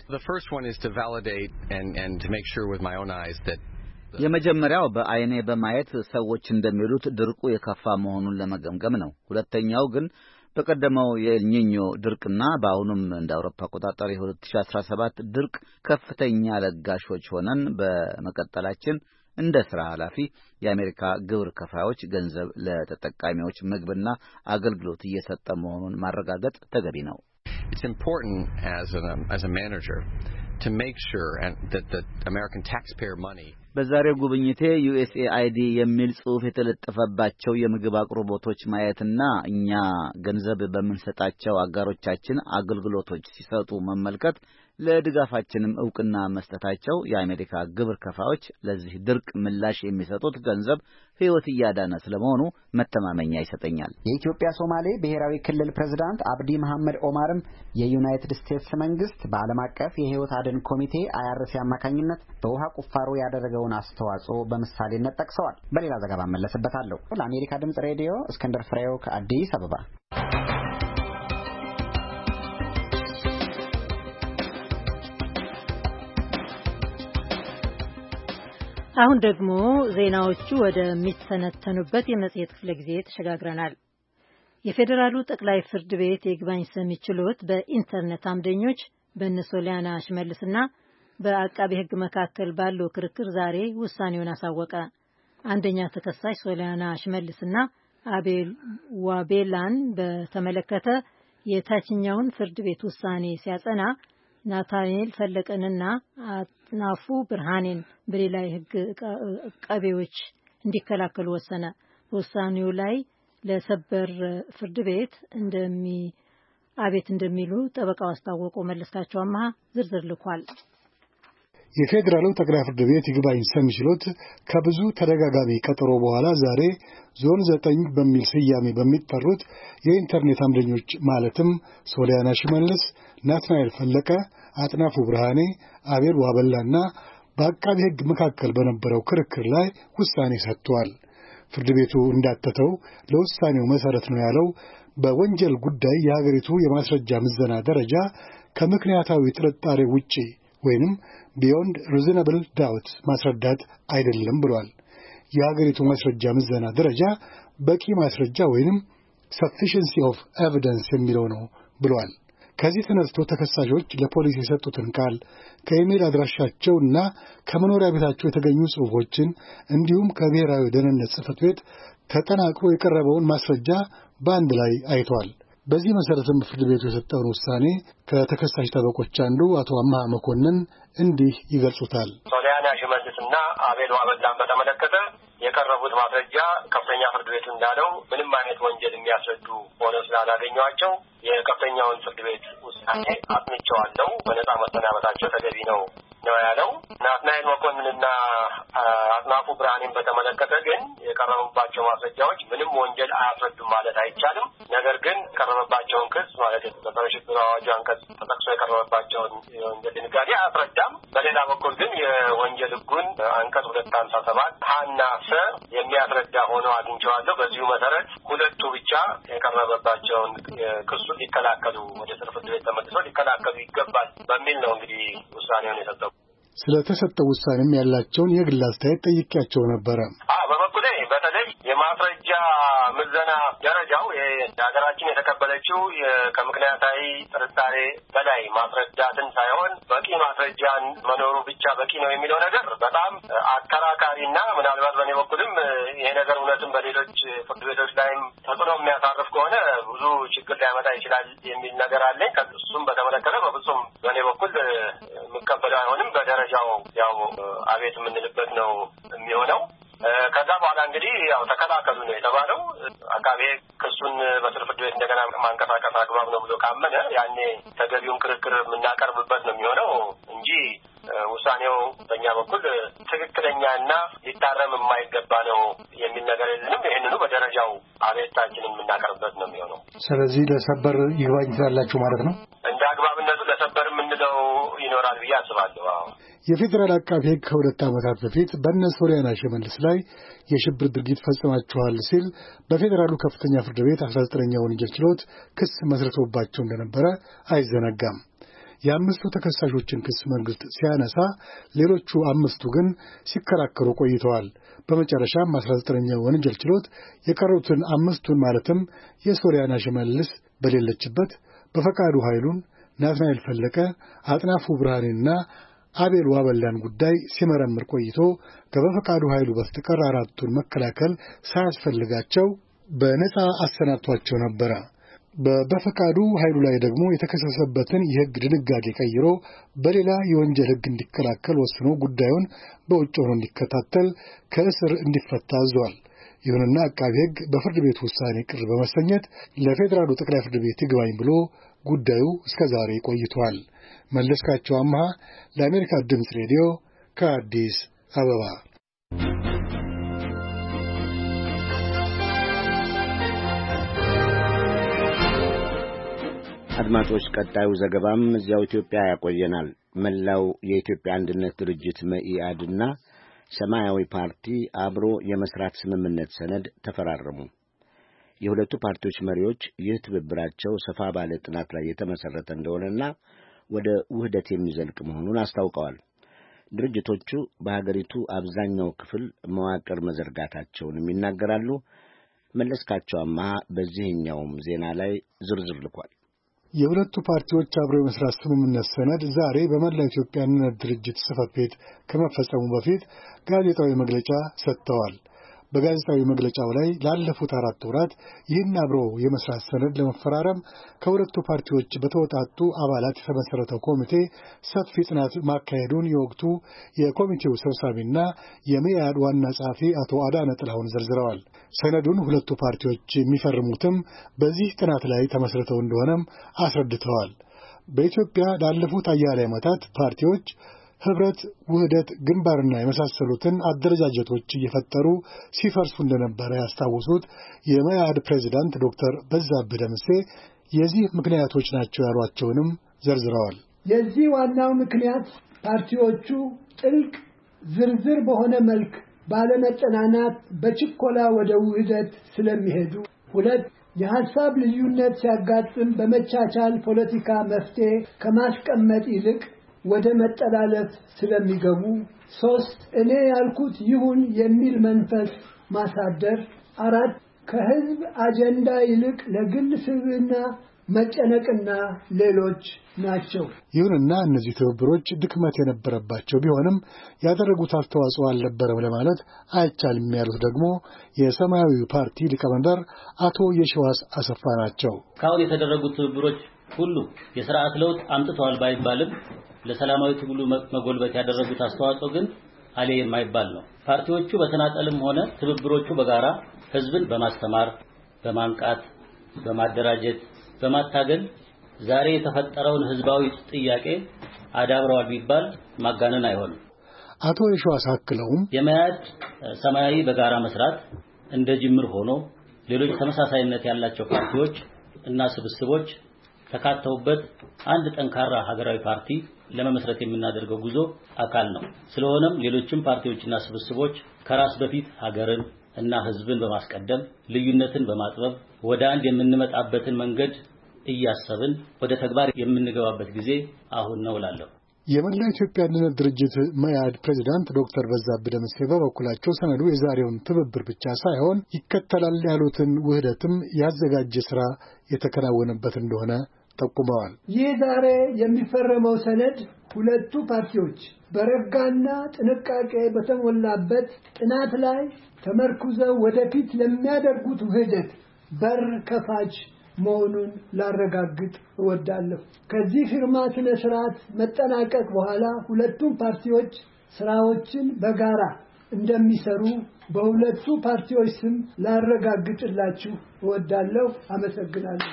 የመጀመሪያው በአይኔ በማየት ሰዎች እንደሚሉት ድርቁ የከፋ መሆኑን ለመገምገም ነው። ሁለተኛው ግን በቀደመው የኤልኒኞ ድርቅና በአሁኑም እንደ አውሮፓ አቆጣጠር የ2017 ድርቅ ከፍተኛ ለጋሾች ሆነን በመቀጠላችን እንደ ሥራ ኃላፊ የአሜሪካ ግብር ከፋዮች ገንዘብ ለተጠቃሚዎች ምግብና አገልግሎት እየሰጠ መሆኑን ማረጋገጥ ተገቢ ነው። It's important as a as a manager to make sure and that the American taxpayer money በዛሬው ጉብኝቴ ዩ ኤስ ኤ አይ ዲ የሚል ጽሑፍ የተለጠፈባቸው የምግብ አቅርቦቶች ማየትና እኛ ገንዘብ በምንሰጣቸው አጋሮቻችን አገልግሎቶች ሲሰጡ መመልከት ለድጋፋችንም ዕውቅና መስጠታቸው የአሜሪካ ግብር ከፋዮች ለዚህ ድርቅ ምላሽ የሚሰጡት ገንዘብ ሕይወት እያዳነ ስለመሆኑ መተማመኛ ይሰጠኛል። የኢትዮጵያ ሶማሌ ብሔራዊ ክልል ፕሬዝዳንት አብዲ መሐመድ ኦማርም የዩናይትድ ስቴትስ መንግስት በዓለም አቀፍ የሕይወት አድን ኮሚቴ አይ አር ሲ አማካኝነት በውሃ ቁፋሮ ያደረገውን አስተዋጽኦ በምሳሌነት ጠቅሰዋል። በሌላ ዘገባ መለስበታለሁ። ለአሜሪካ ድምጽ ሬዲዮ እስክንድር ፍሬው ከአዲስ አበባ። አሁን ደግሞ ዜናዎቹ ወደሚተነተኑበት የመጽሔት ክፍለ ጊዜ ተሸጋግረናል። የፌዴራሉ ጠቅላይ ፍርድ ቤት የይግባኝ ሰሚ ችሎት በኢንተርኔት አምደኞች በእነ ሶሊያና ሽመልስና በአቃቤ ሕግ መካከል ባለው ክርክር ዛሬ ውሳኔውን አሳወቀ። አንደኛ ተከሳሽ ሶሊያና ሽመልስና አቤል ዋቤላን በተመለከተ የታችኛውን ፍርድ ቤት ውሳኔ ሲያጸና ናታኒኤል ፈለቀንና አጥናፉ ብርሃኔን በሌላ የህግ ቀቢዎች እንዲከላከሉ ወሰነ። በውሳኔው ላይ ለሰበር ፍርድ ቤት እንደሚ አቤት እንደሚሉ ጠበቃው አስታወቁ። መለስካቸው አማሃ ዝርዝር ልኳል። የፌዴራሉ ጠቅላይ ፍርድ ቤት ይግባኝ ሰሚ ችሎት ከብዙ ተደጋጋሚ ቀጠሮ በኋላ ዛሬ ዞን ዘጠኝ በሚል ስያሜ በሚጠሩት የኢንተርኔት አምደኞች ማለትም ሶሊያና ሽመልስ፣ ናትናኤል ፈለቀ፣ አጥናፉ ብርሃኔ፣ አቤል ዋበላና በአቃቤ ሕግ መካከል በነበረው ክርክር ላይ ውሳኔ ሰጥቷል። ፍርድ ቤቱ እንዳተተው ለውሳኔው መሰረት ነው ያለው በወንጀል ጉዳይ የሀገሪቱ የማስረጃ ምዘና ደረጃ ከምክንያታዊ ጥርጣሬ ውጪ ወይንም ቢዮንድ ሪዝነብል ዳውት ማስረዳት አይደለም ብሏል። የሀገሪቱ ማስረጃ ምዘና ደረጃ በቂ ማስረጃ ወይንም sufficiency of evidence የሚለው ነው ብሏል። ከዚህ ተነስቶ ተከሳሾች ለፖሊስ የሰጡትን ቃል ከኢሜል አድራሻቸውና ከመኖሪያ ቤታቸው የተገኙ ጽሑፎችን እንዲሁም ከብሔራዊ ደህንነት ጽሕፈት ቤት ተጠናቅሮ የቀረበውን ማስረጃ በአንድ ላይ አይቷል። በዚህ መሰረትም ፍርድ ቤቱ የሰጠውን ውሳኔ ከተከሳሽ ጠበቆች አንዱ አቶ አማሃ መኮንን እንዲህ ይገልጹታል። ሶሊያና ሽመልስና አቤል ዋበላን በተመለከተ የቀረቡት ማስረጃ ከፍተኛ ፍርድ ቤቱ እንዳለው ምንም አይነት ወንጀል የሚያስረዱ ሆነው ስላላገኘዋቸው የከፍተኛውን ፍርድ ቤት ውሳኔ አጥንቼዋለሁ፣ በነጻ መሰናበታቸው ተገቢ ነው ነው ያለው። ናትናኤል መኮንንና አጥናፉ ብርሃኔን በተመለከተ ግን የቀረቡባቸው ማስረጃዎች ምንም ወንጀል አያስረዱም ማለት አይቻልም። ነገር ግን የቀረበባቸውን ክስ ማለት የጸረ ሽብር አዋጁ አንቀጽ ተጠቅሶ የቀረበባቸውን የወንጀል ድንጋጌ አያስረዳም። በሌላ በኩል ግን የወንጀል ሕጉን አንቀጽ ሁለት ሀምሳ ሰባት ሀና ሰ የሚያስረዳ ሆነው አግኝቼዋለሁ። በዚሁ መሰረት ሁለቱ ብቻ የቀረበባቸውን ክሱ ሊከላከሉ ወደ ስር ፍርድ ቤት ተመልሰው ሊከላከሉ ይገባል በሚል ነው እንግዲህ ውሳኔውን የሰጠው። ስለተሰጠው ውሳኔም ያላቸውን የግል አስተያየት ጠይቄያቸው ነበረ። አዎ በበኩሌ በተለይ የማስረጃ ምዘና ደረጃው የሀገራችን የተቀበለችው ከምክንያታዊ ጥርጣሬ በላይ ማስረዳትን ሳይሆን በቂ ማስረጃን መኖሩ ብቻ በቂ ነው የሚለው ነገር በጣም አከራካሪና ምናልባት በእኔ በኩልም ይሄ ነገር እውነትም በሌሎች ፍርድ ቤቶች ላይም ተጽዕኖ የሚያሳርፍ ከሆነ ብዙ ችግር ሊያመጣ ይችላል የሚል ነገር አለኝ። ከእሱም በተመለከተ በፍጹም በእኔ በኩል የምቀበለው አይሆንም። በደረጃው ያው አቤት የምንልበት ነው የሚሆነው። ከዛ በኋላ እንግዲህ ያው ተከላከሉ ነው የተባለው። አቃቤ ክሱን በስር ፍርድ ቤት እንደገና ማንቀሳቀስ አግባብ ነው ብሎ ካመነ ያኔ ተገቢውን ክርክር የምናቀርብበት ነው የሚሆነው እንጂ ውሳኔው በእኛ በኩል ትክክለኛና ሊታረም የማይገባ ነው የሚል ነገር የለንም። ይህንኑ በደረጃው አቤታችንን የምናቀርብበት ነው የሚሆነው። ስለዚህ ለሰበር ይግባኝ ትላላችሁ ማለት ነው? እንደ አግባብነቱ ለሰበር የምንለው ይኖራል ብዬ አስባለሁ። አዎ የፌዴራል አቃቤ ሕግ ከሁለት ዓመታት በፊት በእነ ሶሊያና ሽመልስ ላይ የሽብር ድርጊት ፈጽማችኋል ሲል በፌዴራሉ ከፍተኛ ፍርድ ቤት አስራ ዘጠነኛ ወንጀል ችሎት ክስ መስርቶባቸው እንደነበረ አይዘነጋም። የአምስቱ ተከሳሾችን ክስ መንግስት ሲያነሳ ሌሎቹ አምስቱ ግን ሲከራከሩ ቆይተዋል። በመጨረሻም አስራ ዘጠነኛው ወንጀል ችሎት የቀሩትን አምስቱን ማለትም የሶሊያና ሽመልስ በሌለችበት በፈቃዱ ኃይሉን፣ ናትናኤል ፈለቀ፣ አጥናፉ ብርሃኔና አቤል ዋበላን ጉዳይ ሲመረምር ቆይቶ ከበፈቃዱ ኃይሉ በስተቀር አራቱን መከላከል ሳያስፈልጋቸው በነጻ አሰናብቷቸው ነበረ። በበፈቃዱ ኃይሉ ላይ ደግሞ የተከሰሰበትን የሕግ ድንጋጌ ቀይሮ በሌላ የወንጀል ሕግ እንዲከላከል ወስኖ ጉዳዩን በውጭ ሆኖ እንዲከታተል ከእስር እንዲፈታ አዟል። ይሁንና አቃቤ ሕግ በፍርድ ቤቱ ውሳኔ ቅር በመሰኘት ለፌዴራሉ ጠቅላይ ፍርድ ቤት ይግባኝ ብሎ ጉዳዩ እስከ ዛሬ ቆይቷል። መለስካቸው አማሃ ለአሜሪካ ድምፅ ሬዲዮ ከአዲስ አበባ። አድማጮች፣ ቀጣዩ ዘገባም እዚያው ኢትዮጵያ ያቆየናል። መላው የኢትዮጵያ አንድነት ድርጅት መኢአድና ሰማያዊ ፓርቲ አብሮ የመስራት ስምምነት ሰነድ ተፈራረሙ። የሁለቱ ፓርቲዎች መሪዎች ይህ ትብብራቸው ሰፋ ባለ ጥናት ላይ የተመሰረተ እንደሆነና ወደ ውህደት የሚዘልቅ መሆኑን አስታውቀዋል። ድርጅቶቹ በሀገሪቱ አብዛኛው ክፍል መዋቅር መዘርጋታቸውንም ይናገራሉ። መለስካቸው አማሃ በዚህኛውም ዜና ላይ ዝርዝር ልኳል። የሁለቱ ፓርቲዎች አብሮ የመስራት ስምምነት ሰነድ ዛሬ በመላው ኢትዮጵያ አንድነት ድርጅት ጽሕፈት ቤት ከመፈጸሙ በፊት ጋዜጣዊ መግለጫ ሰጥተዋል። በጋዜጣዊ መግለጫው ላይ ላለፉት አራት ወራት ይህን አብሮ የመስራት ሰነድ ለመፈራረም ከሁለቱ ፓርቲዎች በተወጣጡ አባላት የተመሰረተው ኮሚቴ ሰፊ ጥናት ማካሄዱን የወቅቱ የኮሚቴው ሰብሳቢና የመኢአድ ዋና ጸሐፊ አቶ አዳነ ጥላሁን ዘርዝረዋል። ሰነዱን ሁለቱ ፓርቲዎች የሚፈርሙትም በዚህ ጥናት ላይ ተመስርተው እንደሆነም አስረድተዋል። በኢትዮጵያ ላለፉት አያሌ ዓመታት ፓርቲዎች ህብረት፣ ውህደት፣ ግንባርና የመሳሰሉትን አደረጃጀቶች እየፈጠሩ ሲፈርሱ እንደነበረ ያስታወሱት የመኢአድ ፕሬዝዳንት ዶክተር በዛብህ ደምሴ የዚህ ምክንያቶች ናቸው ያሏቸውንም ዘርዝረዋል። የዚህ ዋናው ምክንያት ፓርቲዎቹ ጥልቅ ዝርዝር በሆነ መልክ ባለመጠናናት በችኮላ ወደ ውህደት ስለሚሄዱ፣ ሁለት የሐሳብ ልዩነት ሲያጋጥም በመቻቻል ፖለቲካ መፍትሄ ከማስቀመጥ ይልቅ ወደ መጠላለፍ ስለሚገቡ፣ ሶስት እኔ ያልኩት ይሁን የሚል መንፈስ ማሳደር፣ አራት ከህዝብ አጀንዳ ይልቅ ለግል ስብዕና መጨነቅና ሌሎች ናቸው። ይሁንና እነዚህ ትብብሮች ድክመት የነበረባቸው ቢሆንም ያደረጉት አስተዋጽኦ አልነበረም ለማለት አይቻልም ያሉት ደግሞ የሰማያዊ ፓርቲ ሊቀመንበር አቶ የሺዋስ አሰፋ ናቸው። ካሁን የተደረጉት ትብብሮች ሁሉ የሥርዓት ለውጥ አምጥተዋል ባይባልም ለሰላማዊ ትግሉ መጎልበት ያደረጉት አስተዋጽኦ ግን አለ የማይባል ነው። ፓርቲዎቹ በተናጠልም ሆነ ትብብሮቹ በጋራ ህዝብን በማስተማር፣ በማንቃት፣ በማደራጀት፣ በማታገል ዛሬ የተፈጠረውን ህዝባዊ ጥያቄ አዳብረዋል ቢባል ማጋነን አይሆንም። አቶ የሺዋስ አክለውም የመኢአድ ሰማያዊ በጋራ መስራት እንደ ጅምር ሆኖ ሌሎች ተመሳሳይነት ያላቸው ፓርቲዎች እና ስብስቦች ተካተውበት አንድ ጠንካራ ሀገራዊ ፓርቲ ለመመስረት የምናደርገው ጉዞ አካል ነው። ስለሆነም ሌሎችም ፓርቲዎችና ስብስቦች ከራስ በፊት ሀገርን እና ህዝብን በማስቀደም ልዩነትን በማጥበብ ወደ አንድ የምንመጣበትን መንገድ እያሰብን ወደ ተግባር የምንገባበት ጊዜ አሁን ነው እላለሁ። የመላው ኢትዮጵያ አንድነት ድርጅት መኢአድ ፕሬዝዳንት ዶክተር በዛብህ ደምሴ በበኩላቸው ሰነዱ የዛሬውን ትብብር ብቻ ሳይሆን ይከተላል ያሉትን ውህደትም ያዘጋጀ ስራ የተከናወነበት እንደሆነ ጠቁመዋል። ይህ ዛሬ የሚፈረመው ሰነድ ሁለቱ ፓርቲዎች በረጋና ጥንቃቄ በተሞላበት ጥናት ላይ ተመርኩዘው ወደፊት ለሚያደርጉት ውህደት በር ከፋች መሆኑን ላረጋግጥ እወዳለሁ። ከዚህ ፊርማ ስነ ስርዓት መጠናቀቅ በኋላ ሁለቱም ፓርቲዎች ስራዎችን በጋራ እንደሚሰሩ በሁለቱ ፓርቲዎች ስም ላረጋግጥላችሁ እወዳለሁ። አመሰግናለሁ።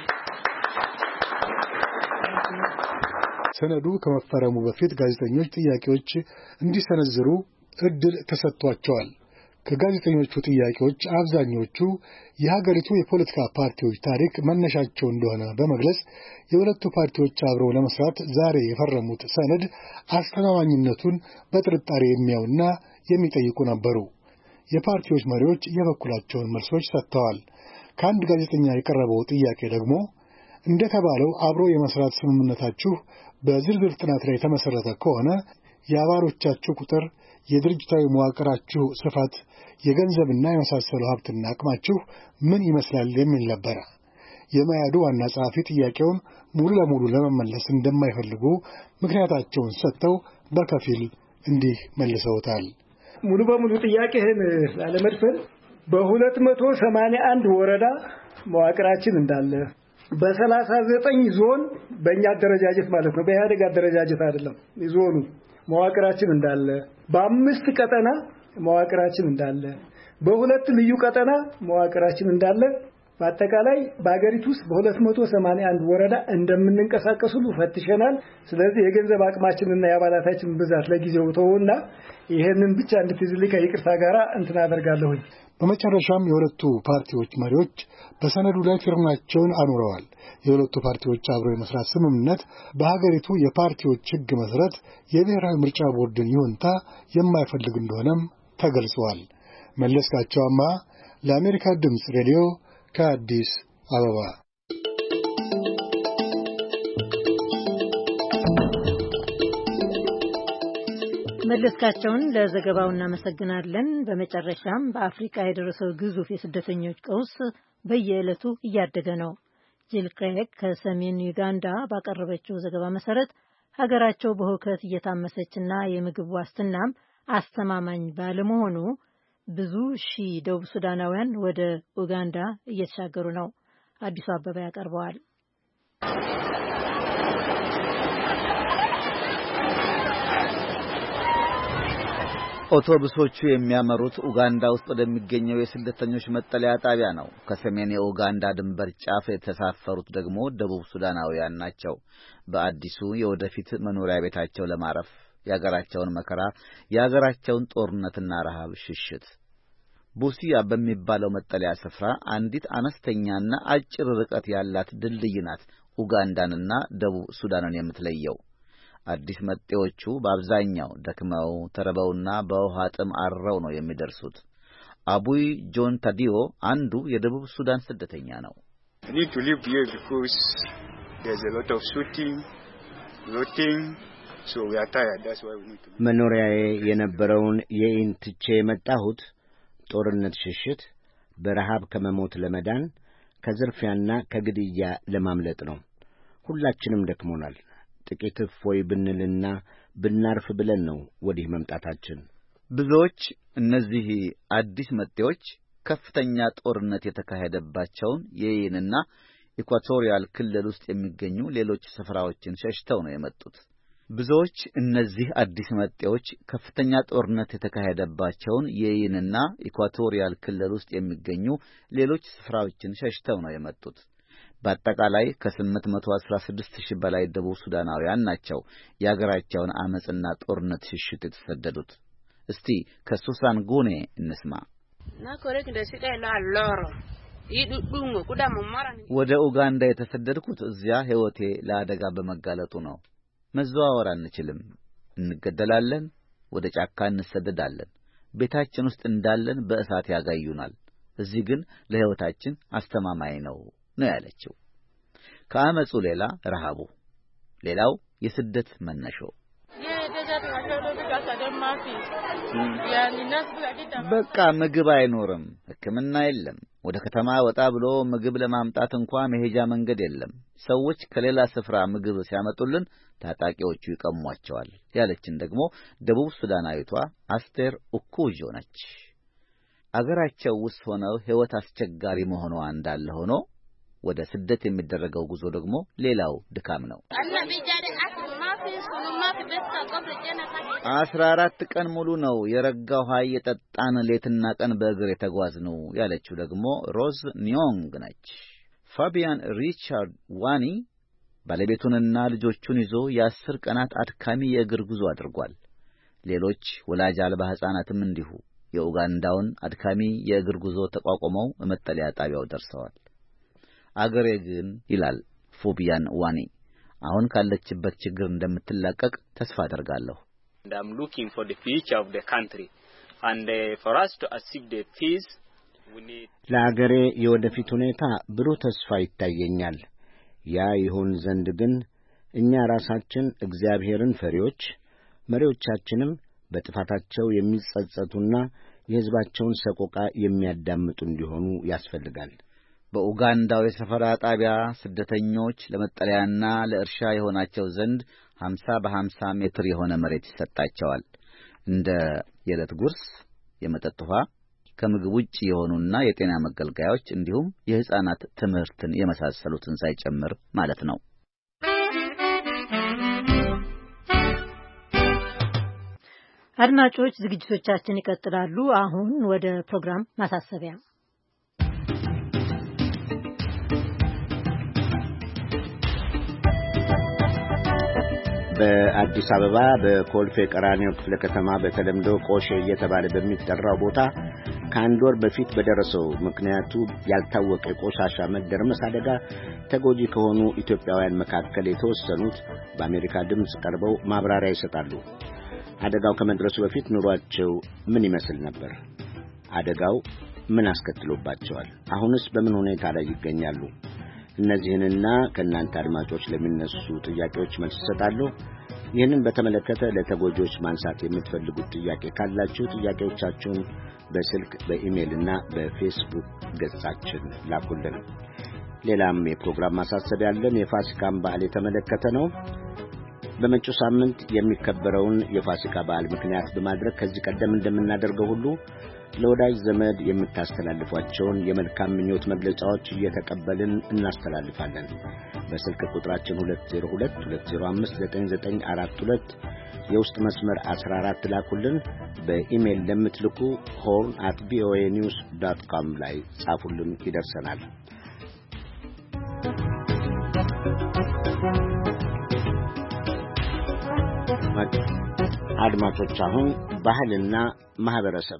ሰነዱ ከመፈረሙ በፊት ጋዜጠኞች ጥያቄዎች እንዲሰነዝሩ እድል ተሰጥቷቸዋል። ከጋዜጠኞቹ ጥያቄዎች አብዛኞቹ የሀገሪቱ የፖለቲካ ፓርቲዎች ታሪክ መነሻቸው እንደሆነ በመግለጽ የሁለቱ ፓርቲዎች አብረው ለመስራት ዛሬ የፈረሙት ሰነድ አስተማማኝነቱን በጥርጣሬ የሚያዩና የሚጠይቁ ነበሩ። የፓርቲዎች መሪዎች የበኩላቸውን መልሶች ሰጥተዋል። ከአንድ ጋዜጠኛ የቀረበው ጥያቄ ደግሞ እንደተባለው አብሮ የመስራት ስምምነታችሁ በዝርዝር ጥናት ላይ የተመሰረተ ከሆነ የአባሎቻችሁ ቁጥር፣ የድርጅታዊ መዋቅራችሁ ስፋት፣ የገንዘብና የመሳሰሉ ሀብትና አቅማችሁ ምን ይመስላል የሚል ነበር። የመኢአዱ ዋና ጸሐፊ ጥያቄውን ሙሉ ለሙሉ ለመመለስ እንደማይፈልጉ ምክንያታቸውን ሰጥተው በከፊል እንዲህ መልሰውታል። ሙሉ በሙሉ ጥያቄህን ላለመድፈን በሁለት መቶ ሰማንያ አንድ ወረዳ መዋቅራችን እንዳለ፣ በሰላሳ ዘጠኝ ዞን በእኛ አደረጃጀት ማለት ነው፣ በኢህአዴግ አደረጃጀት አይደለም፣ ዞኑ መዋቅራችን እንዳለ፣ በአምስት ቀጠና መዋቅራችን እንዳለ፣ በሁለት ልዩ ቀጠና መዋቅራችን እንዳለ፣ በአጠቃላይ በአገሪቱ ውስጥ በሁለት መቶ ሰማንያ አንድ ወረዳ እንደምንንቀሳቀስ ሁሉ ፈትሸናል። ስለዚህ የገንዘብ አቅማችንና የአባላታችን ብዛት ለጊዜው ተውና ይሄንን ብቻ እንድትይዝልኝ ከይቅርታ ጋር እንትን አደርጋለሁኝ። በመጨረሻም የሁለቱ ፓርቲዎች መሪዎች በሰነዱ ላይ ፊርማቸውን አኑረዋል። የሁለቱ ፓርቲዎች አብሮ የመስራት ስምምነት በሀገሪቱ የፓርቲዎች ሕግ መሰረት የብሔራዊ ምርጫ ቦርድን ይሁንታ የማይፈልግ እንደሆነም ተገልጿል። መለስካቸው አምሃ ለአሜሪካ ድምፅ ሬዲዮ ከአዲስ አበባ። መለስካቸውን ለዘገባው እናመሰግናለን። በመጨረሻም በአፍሪካ የደረሰው ግዙፍ የስደተኞች ቀውስ በየዕለቱ እያደገ ነው። ጂል ክሬግ ከሰሜን ዩጋንዳ ባቀረበችው ዘገባ መሰረት ሀገራቸው በሁከት እየታመሰችና የምግብ ዋስትናም አስተማማኝ ባለመሆኑ ብዙ ሺህ ደቡብ ሱዳናውያን ወደ ኡጋንዳ እየተሻገሩ ነው። አዲሱ አበባ ያቀርበዋል። አውቶቡሶቹ የሚያመሩት ኡጋንዳ ውስጥ ወደሚገኘው የስደተኞች መጠለያ ጣቢያ ነው። ከሰሜን የኡጋንዳ ድንበር ጫፍ የተሳፈሩት ደግሞ ደቡብ ሱዳናውያን ናቸው። በአዲሱ የወደፊት መኖሪያ ቤታቸው ለማረፍ የሀገራቸውን መከራ፣ የሀገራቸውን ጦርነትና ረሃብ ሽሽት። ቡሲያ በሚባለው መጠለያ ስፍራ አንዲት አነስተኛና አጭር ርቀት ያላት ድልድይ ናት ኡጋንዳንና ደቡብ ሱዳንን የምትለየው። አዲስ መጤዎቹ በአብዛኛው ደክመው ተረበውና በውሃ ጥም አረው ነው የሚደርሱት። አቡይ ጆን ታዲዮ አንዱ የደቡብ ሱዳን ስደተኛ ነው። መኖሪያዬ የነበረውን የኢንትቼ የመጣሁት ጦርነት ሽሽት፣ በረሃብ ከመሞት ለመዳን፣ ከዝርፊያና ከግድያ ለማምለጥ ነው። ሁላችንም ደክሞናል። ጥቂት እፎይ ብንልና ብናርፍ ብለን ነው ወዲህ መምጣታችን። ብዙዎች እነዚህ አዲስ መጤዎች ከፍተኛ ጦርነት የተካሄደባቸውን የየንና ኢኳቶሪያል ክልል ውስጥ የሚገኙ ሌሎች ስፍራዎችን ሸሽተው ነው የመጡት። ብዙዎች እነዚህ አዲስ መጤዎች ከፍተኛ ጦርነት የተካሄደባቸውን የየንና ኢኳቶሪያል ክልል ውስጥ የሚገኙ ሌሎች ስፍራዎችን ሸሽተው ነው የመጡት። በአጠቃላይ ከስምንት መቶ አስራ ስድስት ሺህ በላይ ደቡብ ሱዳናውያን ናቸው የሀገራቸውን አመጽና ጦርነት ሽሽት የተሰደዱት። እስቲ ከሱሳን ጉኔ እንስማ። ወደ ኡጋንዳ የተሰደድኩት እዚያ ሕይወቴ ለአደጋ በመጋለጡ ነው። መዘዋወር አንችልም፣ እንገደላለን፣ ወደ ጫካ እንሰደዳለን። ቤታችን ውስጥ እንዳለን በእሳት ያጋዩናል። እዚህ ግን ለሕይወታችን አስተማማኝ ነው ነው ያለችው። ከአመጹ ሌላ ረሃቡ፣ ሌላው የስደት መነሾ። በቃ ምግብ አይኖርም፣ ሕክምና የለም። ወደ ከተማ ወጣ ብሎ ምግብ ለማምጣት እንኳን መሄጃ መንገድ የለም። ሰዎች ከሌላ ስፍራ ምግብ ሲያመጡልን ታጣቂዎቹ ይቀሟቸዋል ያለችን ደግሞ ደቡብ ሱዳናዊቷ አስቴር ኡኩጆ ነች። አገራቸው ውስጥ ሆነው ሕይወት አስቸጋሪ መሆኗ እንዳለ ሆኖ ወደ ስደት የሚደረገው ጉዞ ደግሞ ሌላው ድካም ነው። አስራ አራት ቀን ሙሉ ነው የረጋ ውሃ እየጠጣን ሌትና ቀን በእግር የተጓዝነው ያለችው ደግሞ ሮዝ ኒዮንግ ነች። ፋቢያን ሪቻርድ ዋኒ ባለቤቱንና ልጆቹን ይዞ የአስር ቀናት አድካሚ የእግር ጉዞ አድርጓል። ሌሎች ወላጅ አልባ ሕፃናትም እንዲሁ የኡጋንዳውን አድካሚ የእግር ጉዞ ተቋቁመው መጠለያ ጣቢያው ደርሰዋል። አገሬ ግን ይላል ፎቢያን ዋኒ አሁን ካለችበት ችግር እንደምትላቀቅ ተስፋ አደርጋለሁ። And I'm looking for the future of the country and uh, for us to achieve the peace we need ለአገሬ የወደፊት ሁኔታ ብሩህ ተስፋ ይታየኛል። ያ ይሁን ዘንድ ግን እኛ ራሳችን እግዚአብሔርን ፈሪዎች፣ መሪዎቻችንም በጥፋታቸው የሚጸጸቱና የሕዝባቸውን ሰቆቃ የሚያዳምጡ እንዲሆኑ ያስፈልጋል። በኡጋንዳው የሰፈራ ጣቢያ ስደተኞች ለመጠለያና ለእርሻ የሆናቸው ዘንድ ሀምሳ በሀምሳ ሜትር የሆነ መሬት ይሰጣቸዋል። እንደ የዕለት ጉርስ፣ የመጠጥ ውሃ፣ ከምግብ ውጭ የሆኑና የጤና መገልገያዎች እንዲሁም የሕፃናት ትምህርትን የመሳሰሉትን ሳይጨምር ማለት ነው። አድማጮች፣ ዝግጅቶቻችን ይቀጥላሉ። አሁን ወደ ፕሮግራም ማሳሰቢያ። በአዲስ አበባ በኮልፌ ቀራኒዮ ክፍለ ከተማ በተለምዶ ቆሼ እየተባለ በሚጠራው ቦታ ከአንድ ወር በፊት በደረሰው ምክንያቱ ያልታወቀ ቆሻሻ መደርመስ አደጋ ተጎጂ ከሆኑ ኢትዮጵያውያን መካከል የተወሰኑት በአሜሪካ ድምፅ ቀርበው ማብራሪያ ይሰጣሉ። አደጋው ከመድረሱ በፊት ኑሯቸው ምን ይመስል ነበር? አደጋው ምን አስከትሎባቸዋል? አሁንስ በምን ሁኔታ ላይ ይገኛሉ? እነዚህንና ከእናንተ አድማጮች ለሚነሱ ጥያቄዎች መልስ ይሰጣሉ። ይህንን በተመለከተ ለተጎጂዎች ማንሳት የምትፈልጉት ጥያቄ ካላችሁ ጥያቄዎቻችሁን በስልክ በኢሜይልና በፌስቡክ ገጻችን ላኩልን። ሌላም የፕሮግራም ማሳሰቢያ ያለን የፋሲካን በዓል የተመለከተ ነው። በመጪው ሳምንት የሚከበረውን የፋሲካ በዓል ምክንያት በማድረግ ከዚህ ቀደም እንደምናደርገው ሁሉ ለወዳጅ ዘመድ የምታስተላልፏቸውን የመልካም ምኞት መግለጫዎች እየተቀበልን እናስተላልፋለን። በስልክ ቁጥራችን ሁለት ዜሮ ሁለት ሁለት ዜሮ አምስት ዘጠኝ ዘጠኝ አራት ሁለት የውስጥ መስመር አስራ አራት ላኩልን። በኢሜል ለምትልኩ ሆርን አት ቪኦኤ ኒውስ ዶት ኮም ላይ ጻፉልን፣ ይደርሰናል። አድማጮች አሁን ባህልና ማህበረሰብ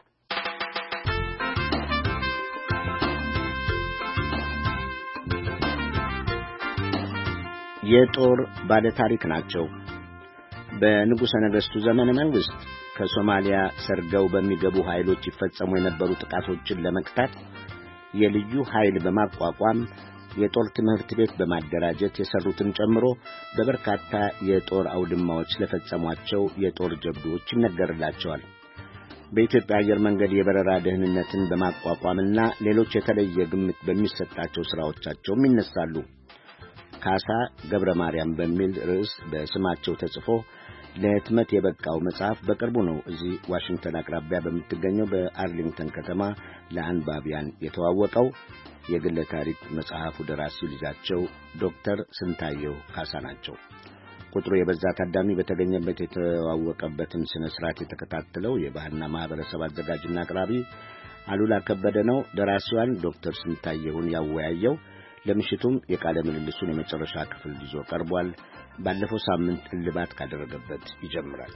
የጦር ባለታሪክ ናቸው። በንጉሠ ነገሥቱ ዘመነ መንግሥት ከሶማሊያ ሰርገው በሚገቡ ኃይሎች ይፈጸሙ የነበሩ ጥቃቶችን ለመክታት የልዩ ኃይል በማቋቋም የጦር ትምህርት ቤት በማደራጀት የሰሩትን ጨምሮ በበርካታ የጦር አውድማዎች ለፈጸሟቸው የጦር ጀብዶች ይነገርላቸዋል። በኢትዮጵያ አየር መንገድ የበረራ ደህንነትን በማቋቋምና ሌሎች የተለየ ግምት በሚሰጣቸው ሥራዎቻቸውም ይነሳሉ። ካሳ ገብረ ማርያም በሚል ርዕስ በስማቸው ተጽፎ ለህትመት የበቃው መጽሐፍ በቅርቡ ነው እዚህ ዋሽንግተን አቅራቢያ በምትገኘው በአርሊንግተን ከተማ ለአንባቢያን የተዋወቀው። የግለ ታሪክ መጽሐፉ ደራሲ ልጃቸው ዶክተር ስንታየው ካሳ ናቸው። ቁጥሩ የበዛ ታዳሚ በተገኘበት የተዋወቀበትን ስነ ስርዓት የተከታተለው የባህልና ማህበረሰብ አዘጋጅና አቅራቢ አሉላ ከበደ ነው። ደራሲዋን ዶክተር ስንታየውን ያወያየው ለምሽቱም የቃለ ምልልሱን የመጨረሻ ክፍል ይዞ ቀርቧል። ባለፈው ሳምንት እልባት ካደረገበት ይጀምራል።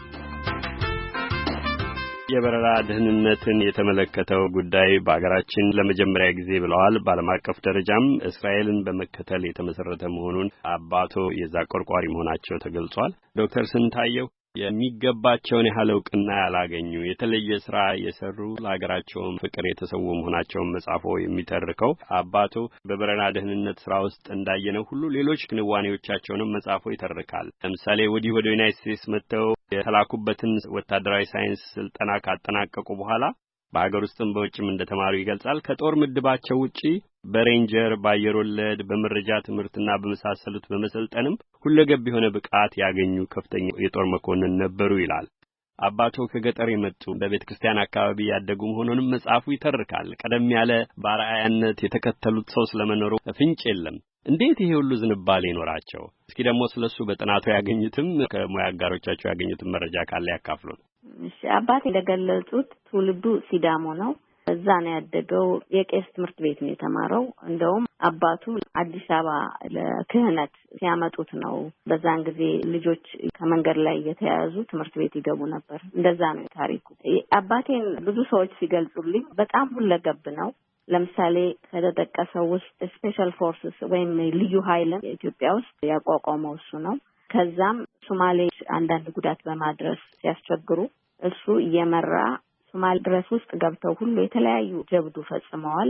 የበረራ ደህንነትን የተመለከተው ጉዳይ በአገራችን ለመጀመሪያ ጊዜ ብለዋል። በዓለም አቀፍ ደረጃም እስራኤልን በመከተል የተመሰረተ መሆኑን አባቶ የዛ ቆርቋሪ መሆናቸው ተገልጿል። ዶክተር ስንታየው የሚገባቸውን ያህል ዕውቅና ያላገኙ የተለየ ስራ የሰሩ ለሀገራቸውም ፍቅር የተሰዉ መሆናቸውን መጽሐፎ የሚተርከው አባቶ በበረራ ደህንነት ስራ ውስጥ እንዳየነው ሁሉ ሌሎች ክንዋኔዎቻቸውንም መጽሐፎ ይተርካል። ለምሳሌ ወዲህ ወደ ዩናይትድ ስቴትስ መጥተው የተላኩበትን ወታደራዊ ሳይንስ ስልጠና ካጠናቀቁ በኋላ በአገር ውስጥም በውጭም እንደተማሩ ይገልጻል። ከጦር ምድባቸው ውጪ በሬንጀር በአየር ወለድ በመረጃ ትምህርትና በመሳሰሉት በመሰልጠንም ሁለገብ የሆነ ብቃት ያገኙ ከፍተኛ የጦር መኮንን ነበሩ ይላል። አባቶ ከገጠር የመጡ በቤተ ክርስቲያን አካባቢ ያደጉ መሆኑንም መጽሐፉ ይተርካል። ቀደም ያለ ባርአያነት የተከተሉት ሰው ስለመኖሩ ፍንጭ የለም። እንዴት ይሄ ሁሉ ዝንባሌ ይኖራቸው? እስኪ ደግሞ ስለሱ በጥናቱ ያገኙትም ከሙያ አጋሮቻቸው ያገኙትም መረጃ ካለ ያካፍሉን። እሺ፣ አባቴ እንደገለጹት ትውልዱ ሲዳሞ ነው። እዛ ነው ያደገው። የቄስ ትምህርት ቤት ነው የተማረው። እንደውም አባቱ አዲስ አበባ ለክህነት ሲያመጡት ነው በዛን ጊዜ ልጆች ከመንገድ ላይ የተያዙ ትምህርት ቤት ይገቡ ነበር። እንደዛ ነው ታሪኩ። አባቴን ብዙ ሰዎች ሲገልጹልኝ በጣም ሁለገብ ነው። ለምሳሌ ከተጠቀሰው ውስጥ ስፔሻል ፎርስስ ወይም ልዩ ኃይል ኢትዮጵያ ውስጥ ያቋቋመው እሱ ነው። ከዛም ሶማሌ አንዳንድ ጉዳት በማድረስ ሲያስቸግሩ እሱ እየመራ ሶማሌ ድረስ ውስጥ ገብተው ሁሉ የተለያዩ ጀብዱ ፈጽመዋል።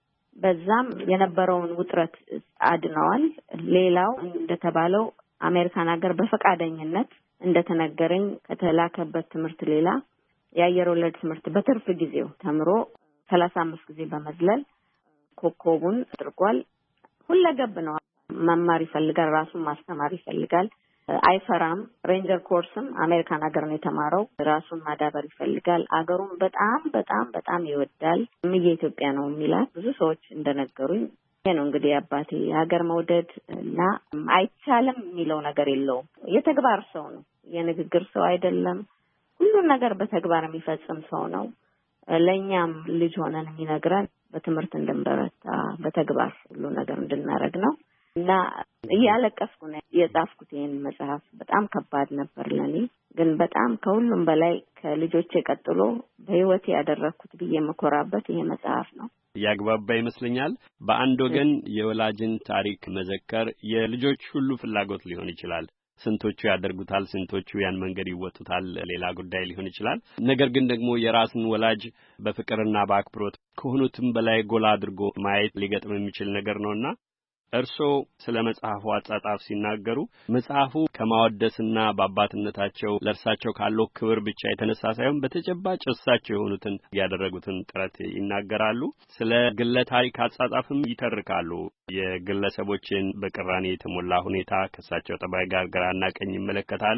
በዛም የነበረውን ውጥረት አድነዋል። ሌላው እንደተባለው አሜሪካን ሀገር በፈቃደኝነት እንደተነገረኝ ከተላከበት ትምህርት ሌላ የአየር ወለድ ትምህርት በትርፍ ጊዜው ተምሮ ሰላሳ አምስት ጊዜ በመዝለል ኮከቡን አድርጓል። ሁለገብ ነው። መማር ይፈልጋል፣ ራሱን ማስተማር ይፈልጋል። አይፈራም። ሬንጀር ኮርስም አሜሪካን ሀገር ነው የተማረው። ራሱን ማዳበር ይፈልጋል። አገሩን በጣም በጣም በጣም ይወዳል። ምየ ኢትዮጵያ ነው የሚላት ብዙ ሰዎች እንደነገሩኝ። ይሄ ነው እንግዲህ አባቴ ሀገር መውደድ እና አይቻልም የሚለው ነገር የለውም። የተግባር ሰው ነው። የንግግር ሰው አይደለም። ሁሉን ነገር በተግባር የሚፈጽም ሰው ነው። ለኛም ልጅ ሆነን የሚነግረን በትምህርት እንድንበረታ በተግባር ሁሉ ነገር እንድናረግ ነው። እና እያለቀስኩ ነው የጻፍኩት ይሄን መጽሐፍ። በጣም ከባድ ነበር ለኔ፣ ግን በጣም ከሁሉም በላይ ከልጆቼ ቀጥሎ በህይወቴ ያደረኩት ብዬ መኮራበት ይሄ መጽሐፍ ነው። ያግባባ ይመስለኛል። በአንድ ወገን የወላጅን ታሪክ መዘከር የልጆች ሁሉ ፍላጎት ሊሆን ይችላል። ስንቶቹ ያደርጉታል፣ ስንቶቹ ያን መንገድ ይወጡታል፣ ሌላ ጉዳይ ሊሆን ይችላል። ነገር ግን ደግሞ የራስን ወላጅ በፍቅርና በአክብሮት ከሆኑትም በላይ ጎላ አድርጎ ማየት ሊገጥም የሚችል ነገር ነውና እርስዎ ስለ መጽሐፉ አጻጻፍ ሲናገሩ መጽሐፉ ከማወደስና በአባትነታቸው ለእርሳቸው ካለው ክብር ብቻ የተነሳ ሳይሆን በተጨባጭ እሳቸው የሆኑትን ያደረጉትን ጥረት ይናገራሉ። ስለ ግለ ታሪክ አጻጻፍም ይተርካሉ። የግለሰቦችን በቅራኔ የተሞላ ሁኔታ ከእሳቸው ጠባይ ጋር ግራና ቀኝ ይመለከታሉ።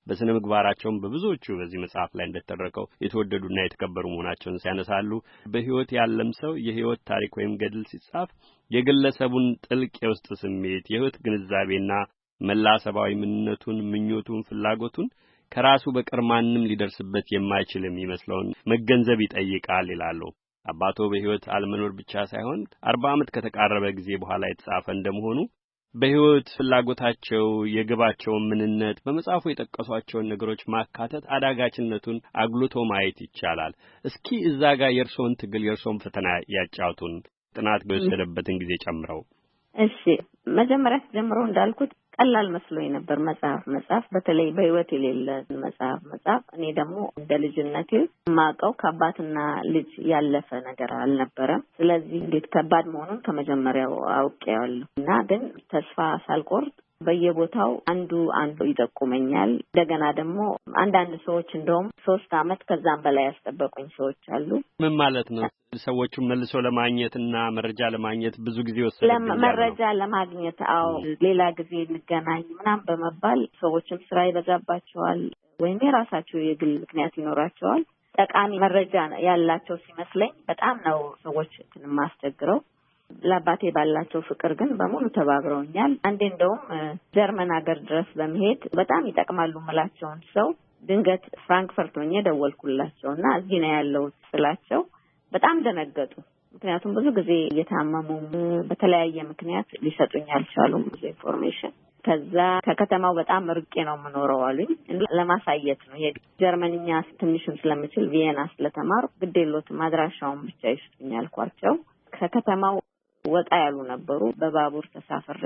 በስነ ምግባራቸውም በብዙዎቹ በዚህ መጽሐፍ ላይ እንደተደረከው የተወደዱና የተከበሩ መሆናቸውን ሲያነሳሉ በህይወት ያለም ሰው የህይወት ታሪክ ወይም ገድል ሲጻፍ የግለሰቡን ጥልቅ የውስጥ ስሜት የህይወት ግንዛቤና መላሰባዊ ምንነቱን ምኞቱን ፍላጎቱን ከራሱ በቀር ማንም ሊደርስበት የማይችል የሚመስለውን መገንዘብ ይጠይቃል ይላሉ። አባቶ በህይወት አለመኖር ብቻ ሳይሆን አርባ ዓመት ከተቃረበ ጊዜ በኋላ የተጻፈ እንደመሆኑ በህይወት ፍላጎታቸው የግባቸው ምንነት በመጽሐፉ የጠቀሷቸውን ነገሮች ማካተት አዳጋችነቱን አግሉቶ ማየት ይቻላል። እስኪ እዛ ጋር የርሶን ትግል የርሶን ፈተና ያጫውቱን ጥናት በወሰደበትን ጊዜ ጨምረው። እሺ መጀመሪያ ጀምሮ እንዳልኩት ቀላል መስሎኝ ነበር መጽሐፍ መጽሐፍ በተለይ በህይወት የሌለ መጽሐፍ መጽሐፍ እኔ ደግሞ እንደ ልጅነቴ ማቀው ከአባትና ልጅ ያለፈ ነገር አልነበረም። ስለዚህ እንዴት ከባድ መሆኑን ከመጀመሪያው አውቄያለሁ እና ግን ተስፋ ሳልቆርጥ በየቦታው አንዱ አንዱ ይጠቁመኛል። እንደገና ደግሞ አንዳንድ ሰዎች እንደውም ሶስት አመት ከዛም በላይ ያስጠበቁኝ ሰዎች አሉ። ምን ማለት ነው? ሰዎቹን መልሶ ለማግኘትና መረጃ ለማግኘት ብዙ ጊዜ ወሰደብኝ። መረጃ ለማግኘት አዎ ሌላ ጊዜ እንገናኝ ምናም በመባል ሰዎችም ስራ ይበዛባቸዋል ወይም የራሳቸው የግል ምክንያት ይኖራቸዋል። ጠቃሚ መረጃ ያላቸው ሲመስለኝ በጣም ነው ሰዎች ማስተግረው። ለአባቴ ባላቸው ፍቅር ግን በሙሉ ተባብረውኛል። አንዴ እንደውም ጀርመን ሀገር ድረስ በመሄድ በጣም ይጠቅማሉ መላቸውን ሰው ድንገት ፍራንክፈርት ሆኜ ደወልኩላቸውና እዚህ ነው ያለው ስላቸው በጣም ደነገጡ። ምክንያቱም ብዙ ጊዜ እየታመሙ በተለያየ ምክንያት ሊሰጡኝ አልቻሉም ብዙ ኢንፎርሜሽን። ከዛ ከከተማው በጣም ርቄ ነው የምኖረው አሉኝ። ለማሳየት ነው ይሄ ጀርመንኛ ትንሽም ስለምችል ቪየና ስለተማሩ ግዴሎትም አድራሻውን ብቻ ይስጡኝ አልኳቸው። ከከተማው ወጣ ያሉ ነበሩ። በባቡር ተሳፍሬ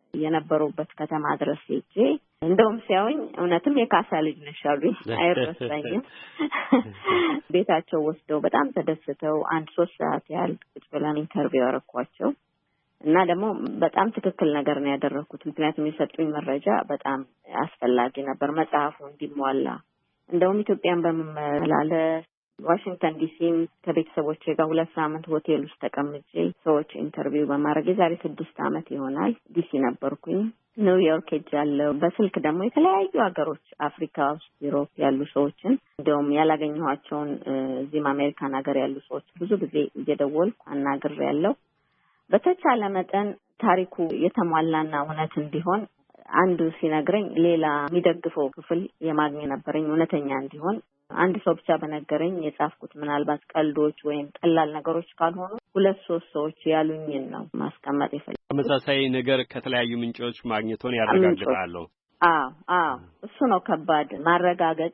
የነበሩበት ከተማ ድረስ ሄጄ እንደውም ሲያዩኝ እውነትም የካሳ ልጅ ነሽ አሉኝ። አይረሳኝም። ቤታቸው ወስደው በጣም ተደስተው አንድ ሶስት ሰዓት ያህል ቁጭ ብለን ኢንተርቪው አደረኳቸው እና ደግሞ በጣም ትክክል ነገር ነው ያደረኩት። ምክንያቱም የሰጡኝ መረጃ በጣም አስፈላጊ ነበር መጽሐፉ እንዲሟላ። እንደውም ኢትዮጵያን በመመላለስ ዋሽንግተን ዲሲም ከቤተሰቦቼ ጋር ሁለት ሳምንት ሆቴል ውስጥ ተቀምጬ ሰዎች ኢንተርቪው በማድረግ የዛሬ ስድስት ዓመት ይሆናል ዲሲ ነበርኩኝ። ኒውዮርክ ሄጃለሁ። በስልክ ደግሞ የተለያዩ ሀገሮች አፍሪካ ውስጥ ዩሮፕ ያሉ ሰዎችን እንደውም ያላገኘኋቸውን እዚህም አሜሪካን ሀገር ያሉ ሰዎች ብዙ ጊዜ እየደወልኩ አናግሬያለሁ። በተቻለ መጠን ታሪኩ የተሟላና እውነት እንዲሆን አንዱ ሲነግረኝ ሌላ የሚደግፈው ክፍል የማግኘት ነበረኝ እውነተኛ እንዲሆን። አንድ ሰው ብቻ በነገረኝ የጻፍኩት ምናልባት ቀልዶች ወይም ቀላል ነገሮች ካልሆኑ ሁለት ሶስት ሰዎች ያሉኝን ነው ማስቀመጥ የፈለኩት። ተመሳሳይ ነገር ከተለያዩ ምንጮች ማግኘቱን ያረጋግጣሉ። አዎ አዎ እሱ ነው ከባድ ማረጋገጥ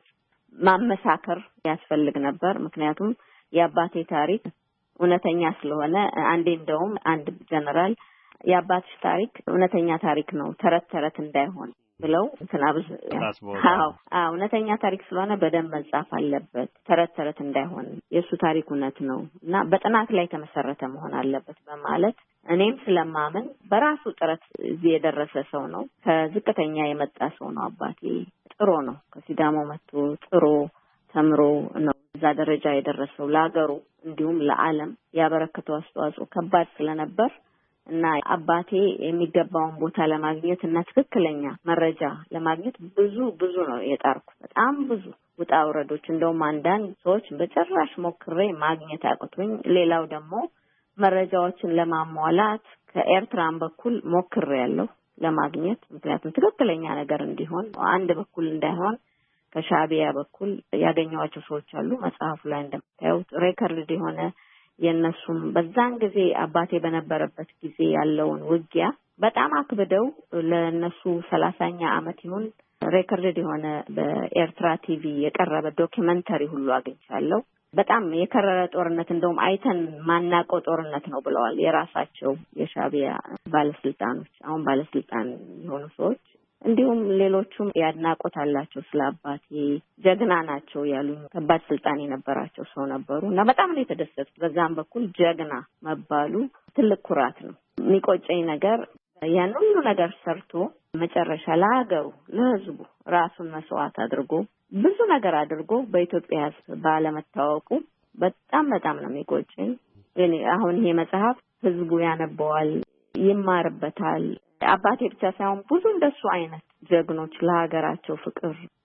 ማመሳከር ያስፈልግ ነበር። ምክንያቱም የአባቴ ታሪክ እውነተኛ ስለሆነ አንዴ እንደውም አንድ ጀነራል የአባትሽ ታሪክ እውነተኛ ታሪክ ነው ተረት ተረት እንዳይሆን ብለው ተናብስ አዎ አዎ እውነተኛ ታሪክ ስለሆነ በደንብ መጻፍ አለበት ተረት ተረት እንዳይሆን የሱ ታሪክ እውነት ነው እና በጥናት ላይ ተመሰረተ መሆን አለበት በማለት እኔም ስለማመን በራሱ ጥረት እዚህ የደረሰ ሰው ነው። ከዝቅተኛ የመጣ ሰው ነው አባቴ። ጥሩ ነው ከሲዳሞ መጥቶ ጥሩ ተምሮ ነው እዛ ደረጃ የደረሰው። ለሀገሩ እንዲሁም ለዓለም ያበረከተው አስተዋጽኦ ከባድ ስለነበር እና አባቴ የሚገባውን ቦታ ለማግኘት እና ትክክለኛ መረጃ ለማግኘት ብዙ ብዙ ነው የጣርኩት። በጣም ብዙ ውጣ ውረዶች እንደውም አንዳንድ ሰዎች በጭራሽ ሞክሬ ማግኘት አቅቶኝ፣ ሌላው ደግሞ መረጃዎችን ለማሟላት ከኤርትራን በኩል ሞክሬያለሁ ለማግኘት። ምክንያቱም ትክክለኛ ነገር እንዲሆን አንድ በኩል እንዳይሆን ከሻዕቢያ በኩል ያገኘዋቸው ሰዎች አሉ። መጽሐፉ ላይ እንደምታዩት ሬከርድ የሆነ የነሱም በዛን ጊዜ አባቴ በነበረበት ጊዜ ያለውን ውጊያ በጣም አክብደው ለነሱ ሰላሳኛ አመት ይሁን ሬከርድ የሆነ በኤርትራ ቲቪ የቀረበ ዶክመንተሪ ሁሉ አግኝቻለሁ። በጣም የከረረ ጦርነት እንደውም አይተን ማናቀው ጦርነት ነው ብለዋል የራሳቸው የሻዕቢያ ባለስልጣኖች፣ አሁን ባለስልጣን የሆኑ ሰዎች። እንዲሁም ሌሎቹም ያድናቆት አላቸው ስለ አባቴ። ጀግና ናቸው ያሉኝ ከባድ ስልጣን የነበራቸው ሰው ነበሩ እና በጣም ነው የተደሰቱት። በዛም በኩል ጀግና መባሉ ትልቅ ኩራት ነው። የሚቆጨኝ ነገር ያን ሁሉ ነገር ሰርቶ መጨረሻ ለሀገሩ ለህዝቡ ራሱን መስዋዕት አድርጎ ብዙ ነገር አድርጎ በኢትዮጵያ ህዝብ ባለመታወቁ በጣም በጣም ነው የሚቆጨኝ። እኔ አሁን ይሄ መጽሐፍ ህዝቡ ያነበዋል፣ ይማርበታል። አባቴ ብቻ ሳይሆን ብዙ እንደሱ አይነት ጀግኖች ለሀገራቸው ፍቅር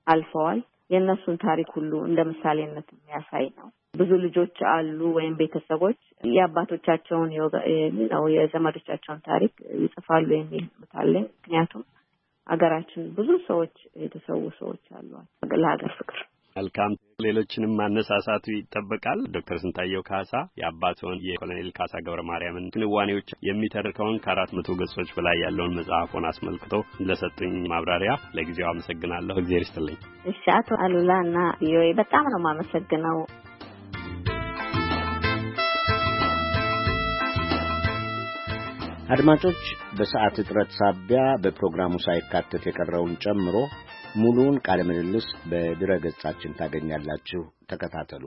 አልፈዋል። የነሱን ታሪክ ሁሉ እንደ ምሳሌነት የሚያሳይ ነው። ብዙ ልጆች አሉ ወይም ቤተሰቦች የአባቶቻቸውን ነው የዘመዶቻቸውን ታሪክ ይጽፋሉ የሚል ምታለኝ። ምክንያቱም ሀገራችን ብዙ ሰዎች የተሰዉ ሰዎች አሉ ለሀገር ፍቅር። መልካም ሌሎችንም ማነሳሳቱ ይጠበቃል። ዶክተር ስንታየው ካሳ የአባቶን የኮሎኔል ካሳ ገብረ ማርያምን ክንዋኔዎች የሚተርከውን ከአራት መቶ ገጾች በላይ ያለውን መጽሐፎን አስመልክቶ ለሰጡኝ ማብራሪያ ለጊዜው አመሰግናለሁ። እግዚአብሔር ይስጥልኝ። እሺ አቶ አሉላና ቪኦኤ በጣም ነው የማመሰግነው። አድማጮች በሰዓት እጥረት ሳቢያ በፕሮግራሙ ሳይካተት የቀረውን ጨምሮ ሙሉውን ቃለ ምልልስ በድረ ገጻችን ታገኛላችሁ። ተከታተሉ።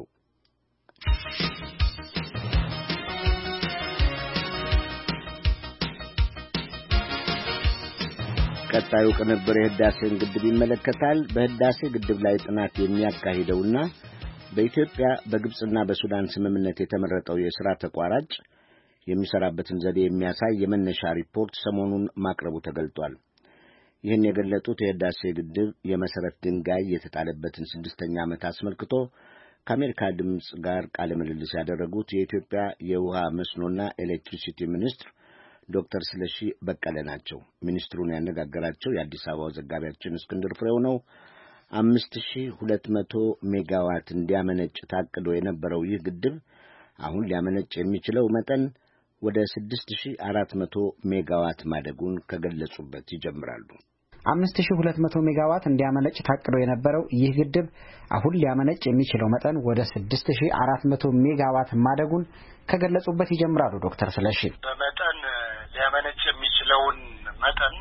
ቀጣዩ ቅንብር የህዳሴን ግድብ ይመለከታል። በህዳሴ ግድብ ላይ ጥናት የሚያካሂደውና በኢትዮጵያ በግብጽና በሱዳን ስምምነት የተመረጠው የሥራ ተቋራጭ የሚሰራበትን ዘዴ የሚያሳይ የመነሻ ሪፖርት ሰሞኑን ማቅረቡ ተገልጧል። ይህን የገለጡት የህዳሴ ግድብ የመሰረት ድንጋይ የተጣለበትን ስድስተኛ ዓመት አስመልክቶ ከአሜሪካ ድምፅ ጋር ቃለ ምልልስ ያደረጉት የኢትዮጵያ የውሃ መስኖና ኤሌክትሪሲቲ ሚኒስትር ዶክተር ስለሺ በቀለ ናቸው። ሚኒስትሩን ያነጋገራቸው የአዲስ አበባው ዘጋቢያችን እስክንድር ፍሬው ነው። አምስት ሺህ ሁለት መቶ ሜጋዋት እንዲያመነጭ ታቅዶ የነበረው ይህ ግድብ አሁን ሊያመነጭ የሚችለው መጠን ወደ ስድስት ሺህ አራት መቶ ሜጋዋት ማደጉን ከገለጹበት ይጀምራሉ። አምስት ሺህ ሁለት መቶ ሜጋዋት እንዲያመነጭ ታቅዶ የነበረው ይህ ግድብ አሁን ሊያመነጭ የሚችለው መጠን ወደ ስድስት ሺህ አራት መቶ ሜጋዋት ማደጉን ከገለጹበት ይጀምራሉ ዶክተር ስለሺ። በመጠን ሊያመነጭ የሚችለውን መጠን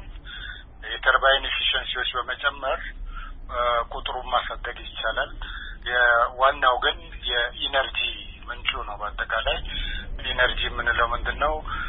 የተርባይን ኤፊሺየንሲዎች በመጨመር ቁጥሩን ማሳደግ ይቻላል። የዋናው ግን የኢነርጂ ምንጩ ነው። በአጠቃላይ ኢነርጂ የምንለው ምንድነው?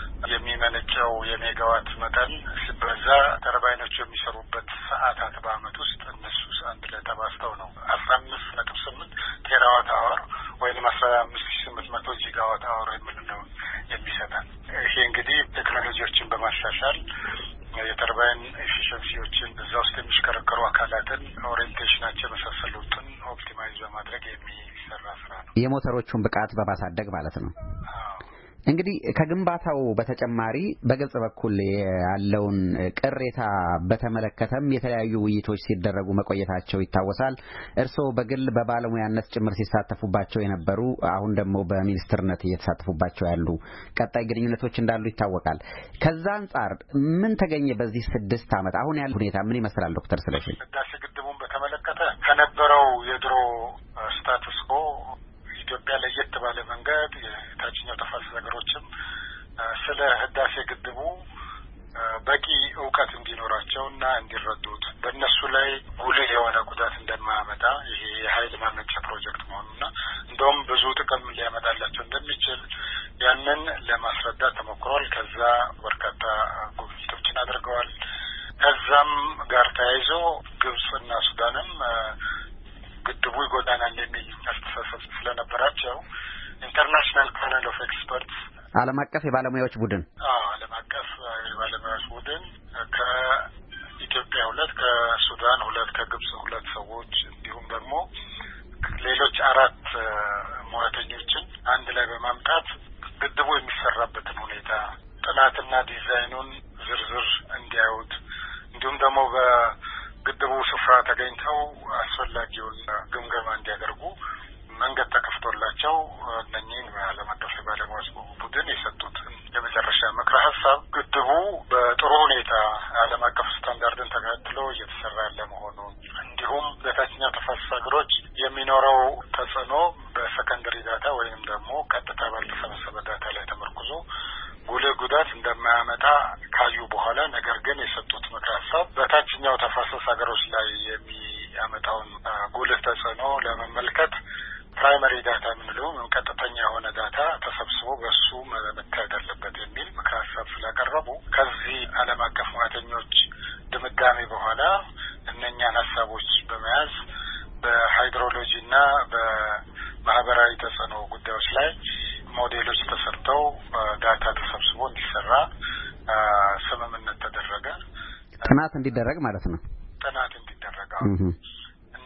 የሚመነጨው የሜጋዋት መጠን ሲበዛ ተርባይኖቹ የሚሰሩበት ሰዓታት በአመት ውስጥ እነሱ አንድ ላይ ተባዝተው ነው አስራ አምስት ነጥብ ስምንት ቴራዋት አወር ወይም አስራ አምስት ሺህ ስምንት መቶ ጂጋዋት አወር የምንለው የሚሰጠን። ይሄ እንግዲህ ቴክኖሎጂዎችን በማሻሻል የተርባይን ኤፊሺየንሲዎችን እዛ ውስጥ የሚሽከረከሩ አካላትን ኦሪየንቴሽናቸው መሳሰሉትን ኦፕቲማይዝ በማድረግ የሚሰራ ስራ ነው። የሞተሮቹን ብቃት በማሳደግ ማለት ነው። እንግዲህ ከግንባታው በተጨማሪ በግብጽ በኩል ያለውን ቅሬታ በተመለከተም የተለያዩ ውይይቶች ሲደረጉ መቆየታቸው ይታወሳል። እርስዎ በግል በባለሙያነት ጭምር ሲሳተፉባቸው የነበሩ አሁን ደግሞ በሚኒስትርነት እየተሳተፉባቸው ያሉ ቀጣይ ግንኙነቶች እንዳሉ ይታወቃል። ከዛ አንጻር ምን ተገኘ በዚህ ስድስት ዓመት? አሁን ያለው ሁኔታ ምን ይመስላል ዶክተር ስለሺ? ህዳሴ ግድቡን በተመለከተ ከነበረው የድሮ ስታቱስ ኮ ኢትዮጵያ ለየት ባለ መንገድ የታችኛው ተፋሰስ ሀገሮችም ስለ ህዳሴ ግድቡ በቂ ዕውቀት እንዲኖራቸውና እንዲረዱት በእነሱ ላይ ጉልህ የሆነ ጉዳት እንደማያመጣ ይሄ የኃይል ማመንጫ ፕሮጀክት መሆኑና እንደውም ብዙ ጥቅም ሊያመጣላቸው እንደሚችል ያንን ለማስረዳት ተሞክሯል። ከዛ በርካታ ጉብኝቶችን አድርገዋል። ከዛም ጋር ተያይዞ ግብጽና ሱዳንም ግድቡ ይጎዳናል የሚል አስተሳሰብ ስለነበራቸው ኢንተርናሽናል ፓነል ኦፍ ኤክስፐርትስ ዓለም አቀፍ የባለሙያዎች ቡድን አዎ ዓለም አቀፍ የባለሙያዎች ቡድን ከኢትዮጵያ ሁለት፣ ከሱዳን ሁለት፣ ከግብጽ ሁለት ሰዎች እንዲሁም ደግሞ ሌሎች አራት ሙያተኞችን አንድ ላይ በማምጣት ግድቡ የሚሰራበትን ሁኔታ ጥናትና ዲዛይኑን ዝርዝር እንዲያዩት እንዲሁም ደግሞ በግድቡ ስፍራ ተገኝተው አስፈላጊውን ግምገማ እንዲያደርጉ መንገድ ተከፍቶላቸው እነኚህን ዓለም አቀፍ ባለሙያዎች ቡድን የሰጡት የመጨረሻ ምክረ ሀሳብ ግድቡ በጥሩ ሁኔታ ዓለም አቀፍ ስታንዳርድን ተከትሎ እየተሰራ ያለ መሆኑ እንዲሁም በታችኛው ተፋሰስ ሀገሮች የሚኖረው ተጽዕኖ በሰከንደሪ ዳታ ወይንም ደግሞ ቀጥታ ባልተሰበሰበ ዳታ ላይ ተመርኩዞ ጉልህ ጉዳት እንደማያመጣ ካዩ በኋላ ነገር ግን የሰጡት ምክረ ሀሳብ በታችኛው ተፋሰስ ሀገሮች ላይ የሚያመጣውን ጉልህ ተጽዕኖ ለመመልከት ፕራይመሪ ዳታ የምንለው ቀጥተኛ የሆነ ዳታ ተሰብስቦ በሱ መታየት አለበት የሚል ምክረ ሀሳብ ስላቀረቡ ከዚህ ዓለም አቀፍ ሙያተኞች ድምዳሜ በኋላ እነኛን ሀሳቦች በመያዝ በሃይድሮሎጂና በማህበራዊ ተጽዕኖ ጉዳዮች ላይ ሞዴሎች ተሰርተው ዳታ ተሰብስቦ እንዲሰራ ስምምነት ተደረገ። ጥናት እንዲደረግ ማለት ነው። ጥናት እንዲደረግ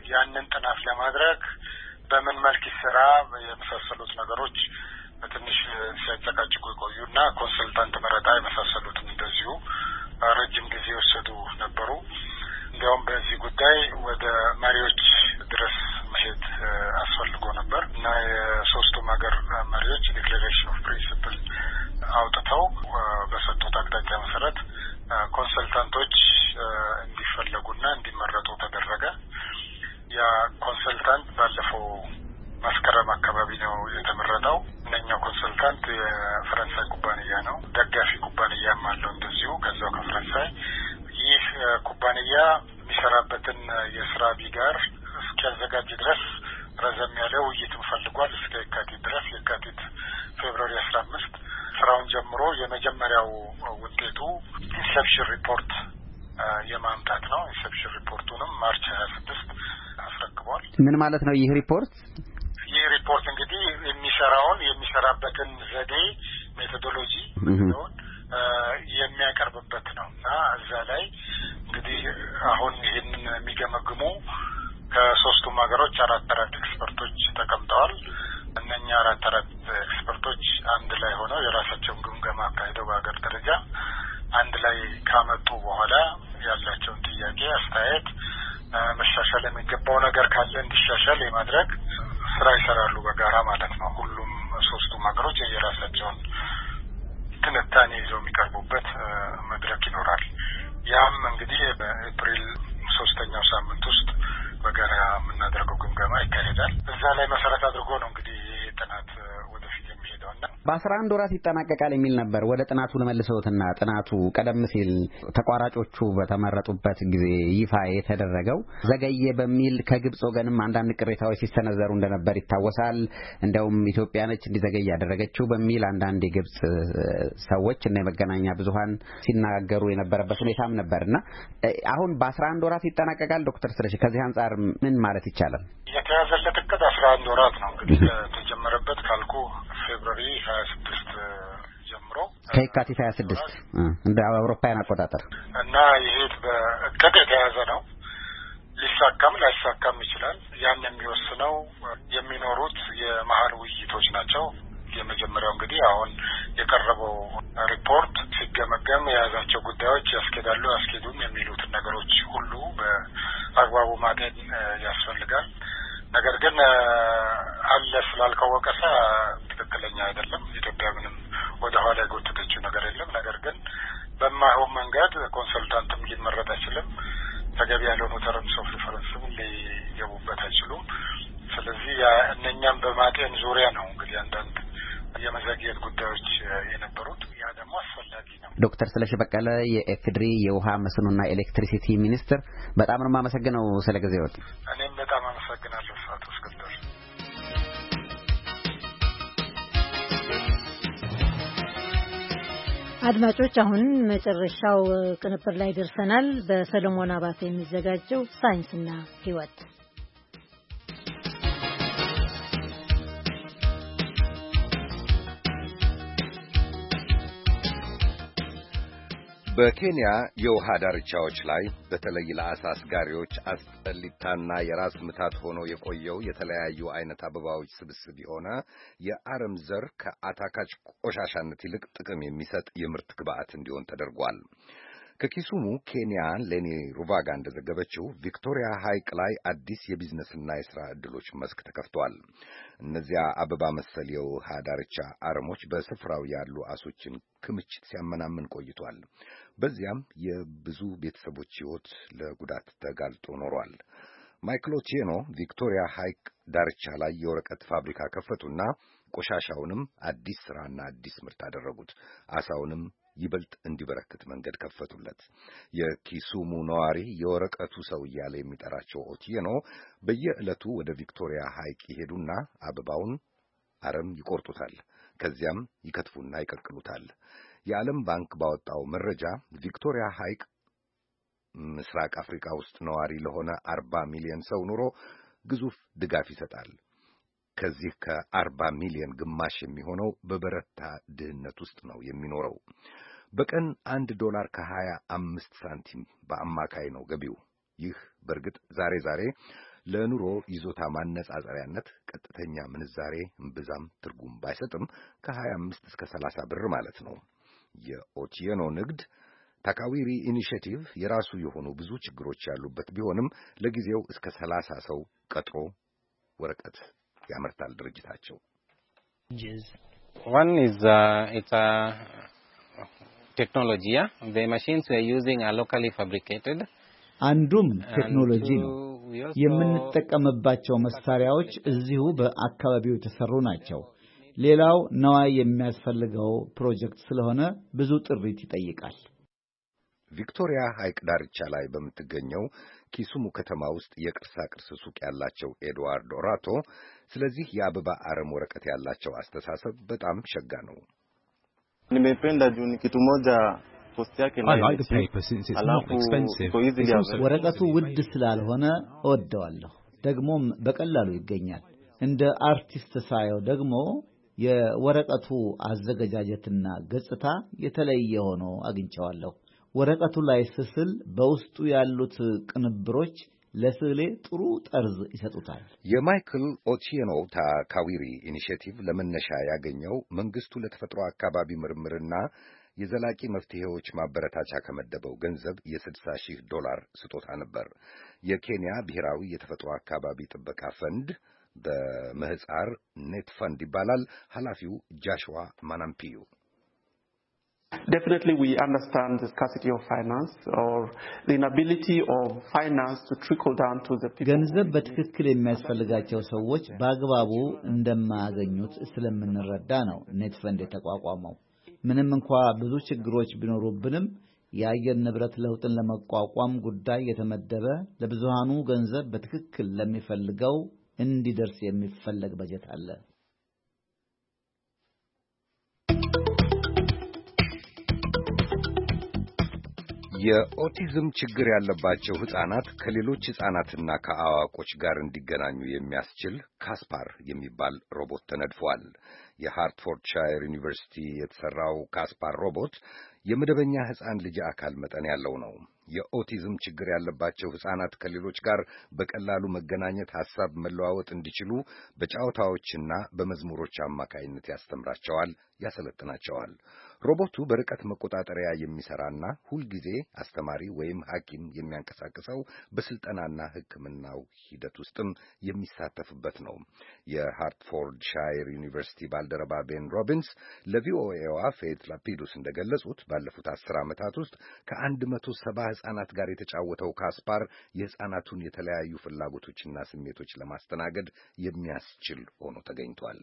ያንን ጥናት ለማድረግ በምን መልክ ይሰራ የመሳሰሉት ነገሮች በትንሽ ሲያጨቃጭቁ ቆዩና ኮንሰልታንት መረጣ የመሳሰሉት እንደዚሁ ረጅም ጊዜ ወሰዱ ነበሩ። እንዲያውም በዚህ ጉዳይ ወደ መሪዎች ድረስ መሄድ አስፈልጎ ነበር እና የሶስቱም ሀገር መሪዎች ዲክሌሬሽን ኦፍ ፕሪንሲፕል አውጥተው በሰጡት አቅጣጫ መሰረት ኮንሰልታንቶች እንዲፈለጉና እንዲመረጡ ተደረገ። ያ ኮንሰልታንት ባለፈው መስከረም አካባቢ ነው የተመረጠው። እነኛው ኮንሰልታንት የፈረንሳይ ኩባንያ ነው። ደጋፊ ኩባንያም አለው እንደዚሁ ከዛው ከፈረንሳይ። ይህ ኩባንያ የሚሰራበትን የስራ ቢጋር እስኪያዘጋጅ ድረስ ረዘም ያለ ውይይትም ፈልጓል። እስከ የካቲት ድረስ የካቲት ፌብሩዋሪ አስራ አምስት ስራውን ጀምሮ የመጀመሪያው ውጤቱ ኢንሴፕሽን ሪፖርት የማምጣት ነው። ኢንሴፕሽን ሪፖርቱንም ማርች ሀያ ስድስት አስረክቧል። ምን ማለት ነው ይህ ሪፖርት? ይህ ሪፖርት እንግዲህ የሚሰራውን የሚሰራበትን ዘዴ ሜቶዶሎጂ ነው የሚያቀርብበት ነው እና እዛ ላይ እንግዲህ አሁን ይህንን የሚገመግሙ ከሶስቱም ሀገሮች አራት አራት ኤክስፐርቶች ተቀምጠዋል። እነኛ አራት አራት ኤክስፐርቶች አንድ ላይ ሆነው የራሳቸውን ግምገማ አካሂደው በሀገር ደረጃ አንድ ላይ ካመጡ በኋላ ያላቸውን ጥያቄ፣ አስተያየት፣ መሻሻል የሚገባው ነገር ካለ እንዲሻሻል የማድረግ ስራ ይሰራሉ በጋራ ማለት ነው። ሁሉም ሶስቱም ሀገሮች የራሳቸውን ትንታኔ ይዘው የሚቀርቡበት መድረክ ይኖራል። ያም እንግዲህ በኤፕሪል ሶስተኛው ሳምንት ውስጥ በጋራ የምናደርገው ግምገማ ይካሄዳል። እዛ ላይ መሰረት አድርጎ ነው እንግዲህ ጥናት ወደፊት የሚሄደውና በአስራ አንድ ወራት ይጠናቀቃል የሚል ነበር። ወደ ጥናቱ ለመልሰውትና ጥናቱ ቀደም ሲል ተቋራጮቹ በተመረጡበት ጊዜ ይፋ የተደረገው ዘገየ በሚል ከግብጽ ወገንም አንዳንድ ቅሬታዎች ሲሰነዘሩ እንደነበር ይታወሳል። እንደውም ኢትዮጵያ ነች እንዲዘገይ ያደረገችው በሚል አንዳንድ የግብጽ ሰዎች እና የመገናኛ ብዙሃን ሲናገሩ የነበረበት ሁኔታም ነበርና አሁን በአስራ አንድ ወራት ይጠናቀቃል። ዶክተር ስለሺ ከዚህ አንጻር ምን ማለት ይቻላል? የተያዘለት እቅድ አስራ አንድ ወራት ነው እንግዲህ ከተጀመረበት ካልኩ ፌብሩዋሪ ሀያ ስድስት ጀምሮ ከየካቲት ሀያ ስድስት እንደ አውሮፓውያን አቆጣጠር እና ይሄ በእቅድ የተያዘ ነው። ሊሳካም ላይሳካም ይችላል። ያን የሚወስነው የሚኖሩት የመሀል ውይይቶች ናቸው። የመጀመሪያው እንግዲህ አሁን የቀረበው ሪፖርት ሲገመገም የያዛቸው ጉዳዮች ያስኬዳሉ ያስኬዱም የሚሉትን ነገሮች ሁሉ በአግባቡ ማጤን ያስፈልጋል። ነገር ግን አለ ስላልከው ወቀሳ ትክክለኛ አይደለም። ኢትዮጵያ ምንም ወደ ኋላ የጎተተችው ነገር የለም። ነገር ግን በማይሆን መንገድ ኮንሰልታንትም ሊመረጥ አይችልም። ተገቢ ያልሆኑ ተርምስ ኦፍ ሪፈረንስም ሊገቡበት አይችሉም። ስለዚህ እነኛም በማጤን ዙሪያ ነው እንግዲህ አንዳንድ የመዘግየት ጉዳዮች የነበሩት። ያ ደግሞ አስፈላጊ ነው። ዶክተር ስለሺ በቀለ የኢፌዴሪ የውሃ መስኖና ኤሌክትሪሲቲ ሚኒስትር፣ በጣም ነው የማመሰግነው ስለ ጊዜዎት። እኔም በጣም አመሰግናለሁ አቶ እስክንድር። አድማጮች አሁን መጨረሻው ቅንብር ላይ ደርሰናል። በሰለሞን አባተ የሚዘጋጀው ሳይንስና ሕይወት በኬንያ የውሃ ዳርቻዎች ላይ በተለይ ለአሳ አስጋሪዎች አስጠሊታና የራስ ምታት ሆኖ የቆየው የተለያዩ አይነት አበባዎች ስብስብ የሆነ የአረም ዘር ከአታካች ቆሻሻነት ይልቅ ጥቅም የሚሰጥ የምርት ግብዓት እንዲሆን ተደርጓል። ከኪሱሙ ኬንያ ሌኒ ሩቫጋ እንደዘገበችው ቪክቶሪያ ሐይቅ ላይ አዲስ የቢዝነስና የሥራ ዕድሎች መስክ ተከፍቷል። እነዚያ አበባ መሰል የውሃ ዳርቻ አረሞች በስፍራው ያሉ አሶችን ክምችት ሲያመናምን ቆይቷል። በዚያም የብዙ ቤተሰቦች ሕይወት ለጉዳት ተጋልጦ ኖሯል። ማይክል ኦቲኖ ቪክቶሪያ ሐይቅ ዳርቻ ላይ የወረቀት ፋብሪካ ከፈቱና ቆሻሻውንም አዲስ ሥራና አዲስ ምርት አደረጉት። አሳውንም ይበልጥ እንዲበረክት መንገድ ከፈቱለት። የኪሱሙ ነዋሪ የወረቀቱ ሰው እያለ የሚጠራቸው ኦቲኖ በየዕለቱ ወደ ቪክቶሪያ ሐይቅ ይሄዱና አበባውን አረም ይቆርጡታል። ከዚያም ይከትፉና ይቀቅሉታል። የዓለም ባንክ ባወጣው መረጃ ቪክቶሪያ ሐይቅ ምስራቅ አፍሪካ ውስጥ ነዋሪ ለሆነ አርባ ሚሊዮን ሰው ኑሮ ግዙፍ ድጋፍ ይሰጣል። ከዚህ ከአርባ ሚሊዮን ግማሽ የሚሆነው በበረታ ድህነት ውስጥ ነው የሚኖረው። በቀን አንድ ዶላር ከሀያ አምስት ሳንቲም በአማካይ ነው ገቢው። ይህ በእርግጥ ዛሬ ዛሬ ለኑሮ ይዞታ ማነጻጸሪያነት ቀጥተኛ ምንዛሬ እምብዛም ትርጉም ባይሰጥም ከሀያ አምስት እስከ ሰላሳ ብር ማለት ነው። የኦቲየኖ ንግድ ታካዊሪ ኢኒሼቲቭ የራሱ የሆኑ ብዙ ችግሮች ያሉበት ቢሆንም ለጊዜው እስከ ሰላሳ ሰው ቀጥሮ ወረቀት ያመርታል ድርጅታቸው። One is uh, it's a technology. Yeah? The machines we are using are locally fabricated. አንዱም ቴክኖሎጂ ነው። የምንጠቀምባቸው መሳሪያዎች እዚሁ በአካባቢው የተሰሩ ናቸው። ሌላው ነዋይ የሚያስፈልገው ፕሮጀክት ስለሆነ ብዙ ጥሪት ይጠይቃል። ቪክቶሪያ ሐይቅ ዳርቻ ላይ በምትገኘው ኪሱሙ ከተማ ውስጥ የቅርሳ ቅርስ ሱቅ ያላቸው ኤድዋርዶ ራቶ ስለዚህ የአበባ አረም ወረቀት ያላቸው አስተሳሰብ በጣም ሸጋ ነው። Nimependa juu ni kitu moja post yake I like the paper since it's not expensive. ወረቀቱ ውድ ስላልሆነ እወደዋለሁ። ደግሞም በቀላሉ ይገኛል። እንደ አርቲስት ሳየው ደግሞ የወረቀቱ አዘገጃጀትና ገጽታ የተለየ ሆኖ አግኝቼዋለሁ። ወረቀቱ ላይ ስስል በውስጡ ያሉት ቅንብሮች ለስዕሌ ጥሩ ጠርዝ ይሰጡታል። የማይክል ኦቲየኖ ታካዊሪ ኢኒሼቲቭ ለመነሻ ያገኘው መንግስቱ ለተፈጥሮ አካባቢ ምርምርና የዘላቂ መፍትሄዎች ማበረታቻ ከመደበው ገንዘብ የስድሳ ሺህ ዶላር ስጦታ ነበር። የኬንያ ብሔራዊ የተፈጥሮ አካባቢ ጥበቃ ፈንድ በምህጻር ኔት ፈንድ ይባላል። ኃላፊው ጃሽዋ ማናምፒዩ Definitely we understand the scarcity of finance or the inability of finance to trickle down to the people. ገንዘብ በትክክል የሚያስፈልጋቸው ሰዎች በአግባቡ እንደማያገኙት ስለምንረዳ ነው ኔት ፈንድ የተቋቋመው። ምንም እንኳን ብዙ ችግሮች ቢኖሩብንም የአየር ንብረት ለውጥን ለመቋቋም ጉዳይ የተመደበ ለብዙሃኑ ገንዘብ በትክክል ለሚፈልገው እንዲደርስ የሚፈለግ በጀት አለ። የኦቲዝም ችግር ያለባቸው ህፃናት ከሌሎች ህፃናትና ከአዋቆች ጋር እንዲገናኙ የሚያስችል ካስፓር የሚባል ሮቦት ተነድፏል። የሃርትፎርድሻየር ዩኒቨርሲቲ የተሰራው ካስፓር ሮቦት የመደበኛ ህፃን ልጅ አካል መጠን ያለው ነው። የኦቲዝም ችግር ያለባቸው ህፃናት ከሌሎች ጋር በቀላሉ መገናኘት፣ ሐሳብ መለዋወጥ እንዲችሉ በጨዋታዎችና በመዝሙሮች አማካይነት ያስተምራቸዋል፣ ያሰለጥናቸዋል። ሮቦቱ በርቀት መቆጣጠሪያ የሚሰራና ሁልጊዜ አስተማሪ ወይም ሐኪም የሚያንቀሳቅሰው በስልጠናና ሕክምናው ሂደት ውስጥም የሚሳተፍበት ነው። የሃርትፎርድሻየር ዩኒቨርሲቲ ባልደረባ ቤን ሮቢንስ ለቪኦኤዋ ፌት ላፒዱስ እንደገለጹት ባለፉት አስር ዓመታት ውስጥ ከአንድ መቶ ሰባ ህፃናት ጋር የተጫወተው ካስፓር የህፃናቱን የተለያዩ ፍላጎቶችና ስሜቶች ለማስተናገድ የሚያስችል ሆኖ ተገኝቷል።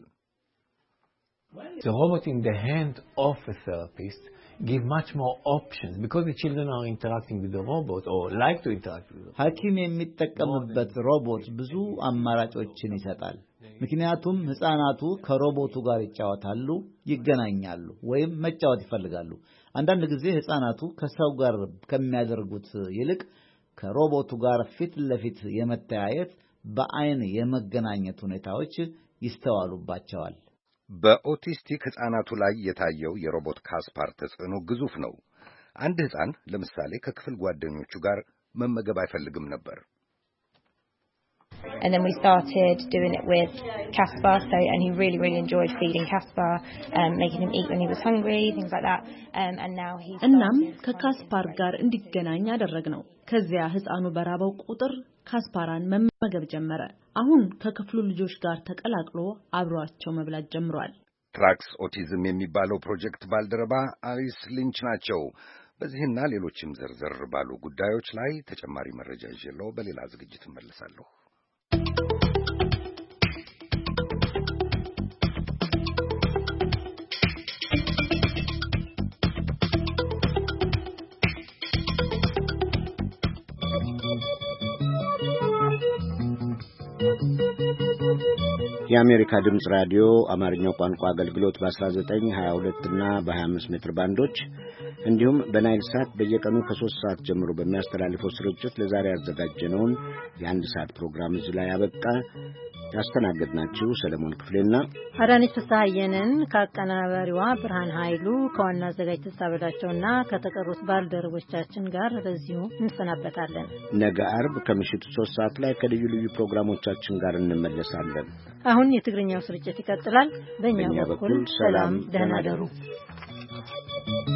The robot in the hand of a therapist give much more options because the children are interacting with the robot or like to interact with it. ሐኪም የሚጠቀምበት ሮቦት ብዙ አማራጮችን ይሰጣል። ምክንያቱም ህፃናቱ ከሮቦቱ ጋር ይጫወታሉ፣ ይገናኛሉ ወይም መጫወት ይፈልጋሉ። አንዳንድ ጊዜ ህፃናቱ ከሰው ጋር ከሚያደርጉት ይልቅ ከሮቦቱ ጋር ፊት ለፊት የመተያየት በአይን የመገናኘት ሁኔታዎች ይስተዋሉባቸዋል። በኦቲስቲክ ህፃናቱ ላይ የታየው የሮቦት ካስፓር ተጽዕኖ ግዙፍ ነው። አንድ ህፃን ለምሳሌ ከክፍል ጓደኞቹ ጋር መመገብ አይፈልግም ነበር። And then we started doing it with Caspar, so and he really really enjoyed feeding Caspar, um, making him eat when he was hungry, things like that. Um, and now he's እናም ከካስፓር ጋር እንዲገናኝ ያደረግነው። ከዚያ ህፃኑ በራበው ቁጥር ካስፓራን መመገብ ጀመረ። አሁን ከክፍሉ ልጆች ጋር ተቀላቅሎ አብሯቸው መብላት ጀምሯል። ትራክስ ኦቲዝም የሚባለው ፕሮጀክት ባልደረባ አሊስ ሊንች ናቸው። በዚህና ሌሎችም ዝርዝር ባሉ ጉዳዮች ላይ ተጨማሪ መረጃ ይዤለው በሌላ ዝግጅት እመለሳለሁ። የአሜሪካ ድምጽ ራዲዮ አማርኛው ቋንቋ አገልግሎት በ19፣ ሀያ ሁለት እና በሀያ አምስት ሜትር ባንዶች እንዲሁም በናይል ሳት በየቀኑ ከሶስት ሰዓት ጀምሮ በሚያስተላልፈው ስርጭት ለዛሬ ያዘጋጀነውን የአንድ ሰዓት ፕሮግራም እዚህ ላይ አበቃ። ያስተናገድናችሁ ሰለሞን ክፍሌና አዳነች ፍስሐየንን ከአቀናባሪዋ ብርሃን ኃይሉ ከዋና አዘጋጅ ተሳበዳቸውና ከተቀሩት ባልደረቦቻችን ጋር በዚሁ እንሰናበታለን። ነገ አርብ ከምሽቱ ሶስት ሰዓት ላይ ከልዩ ልዩ ፕሮግራሞቻችን ጋር እንመለሳለን። አሁን የትግርኛው ስርጭት ይቀጥላል። በእኛ በኩል ሰላም፣ ደህና ደሩ።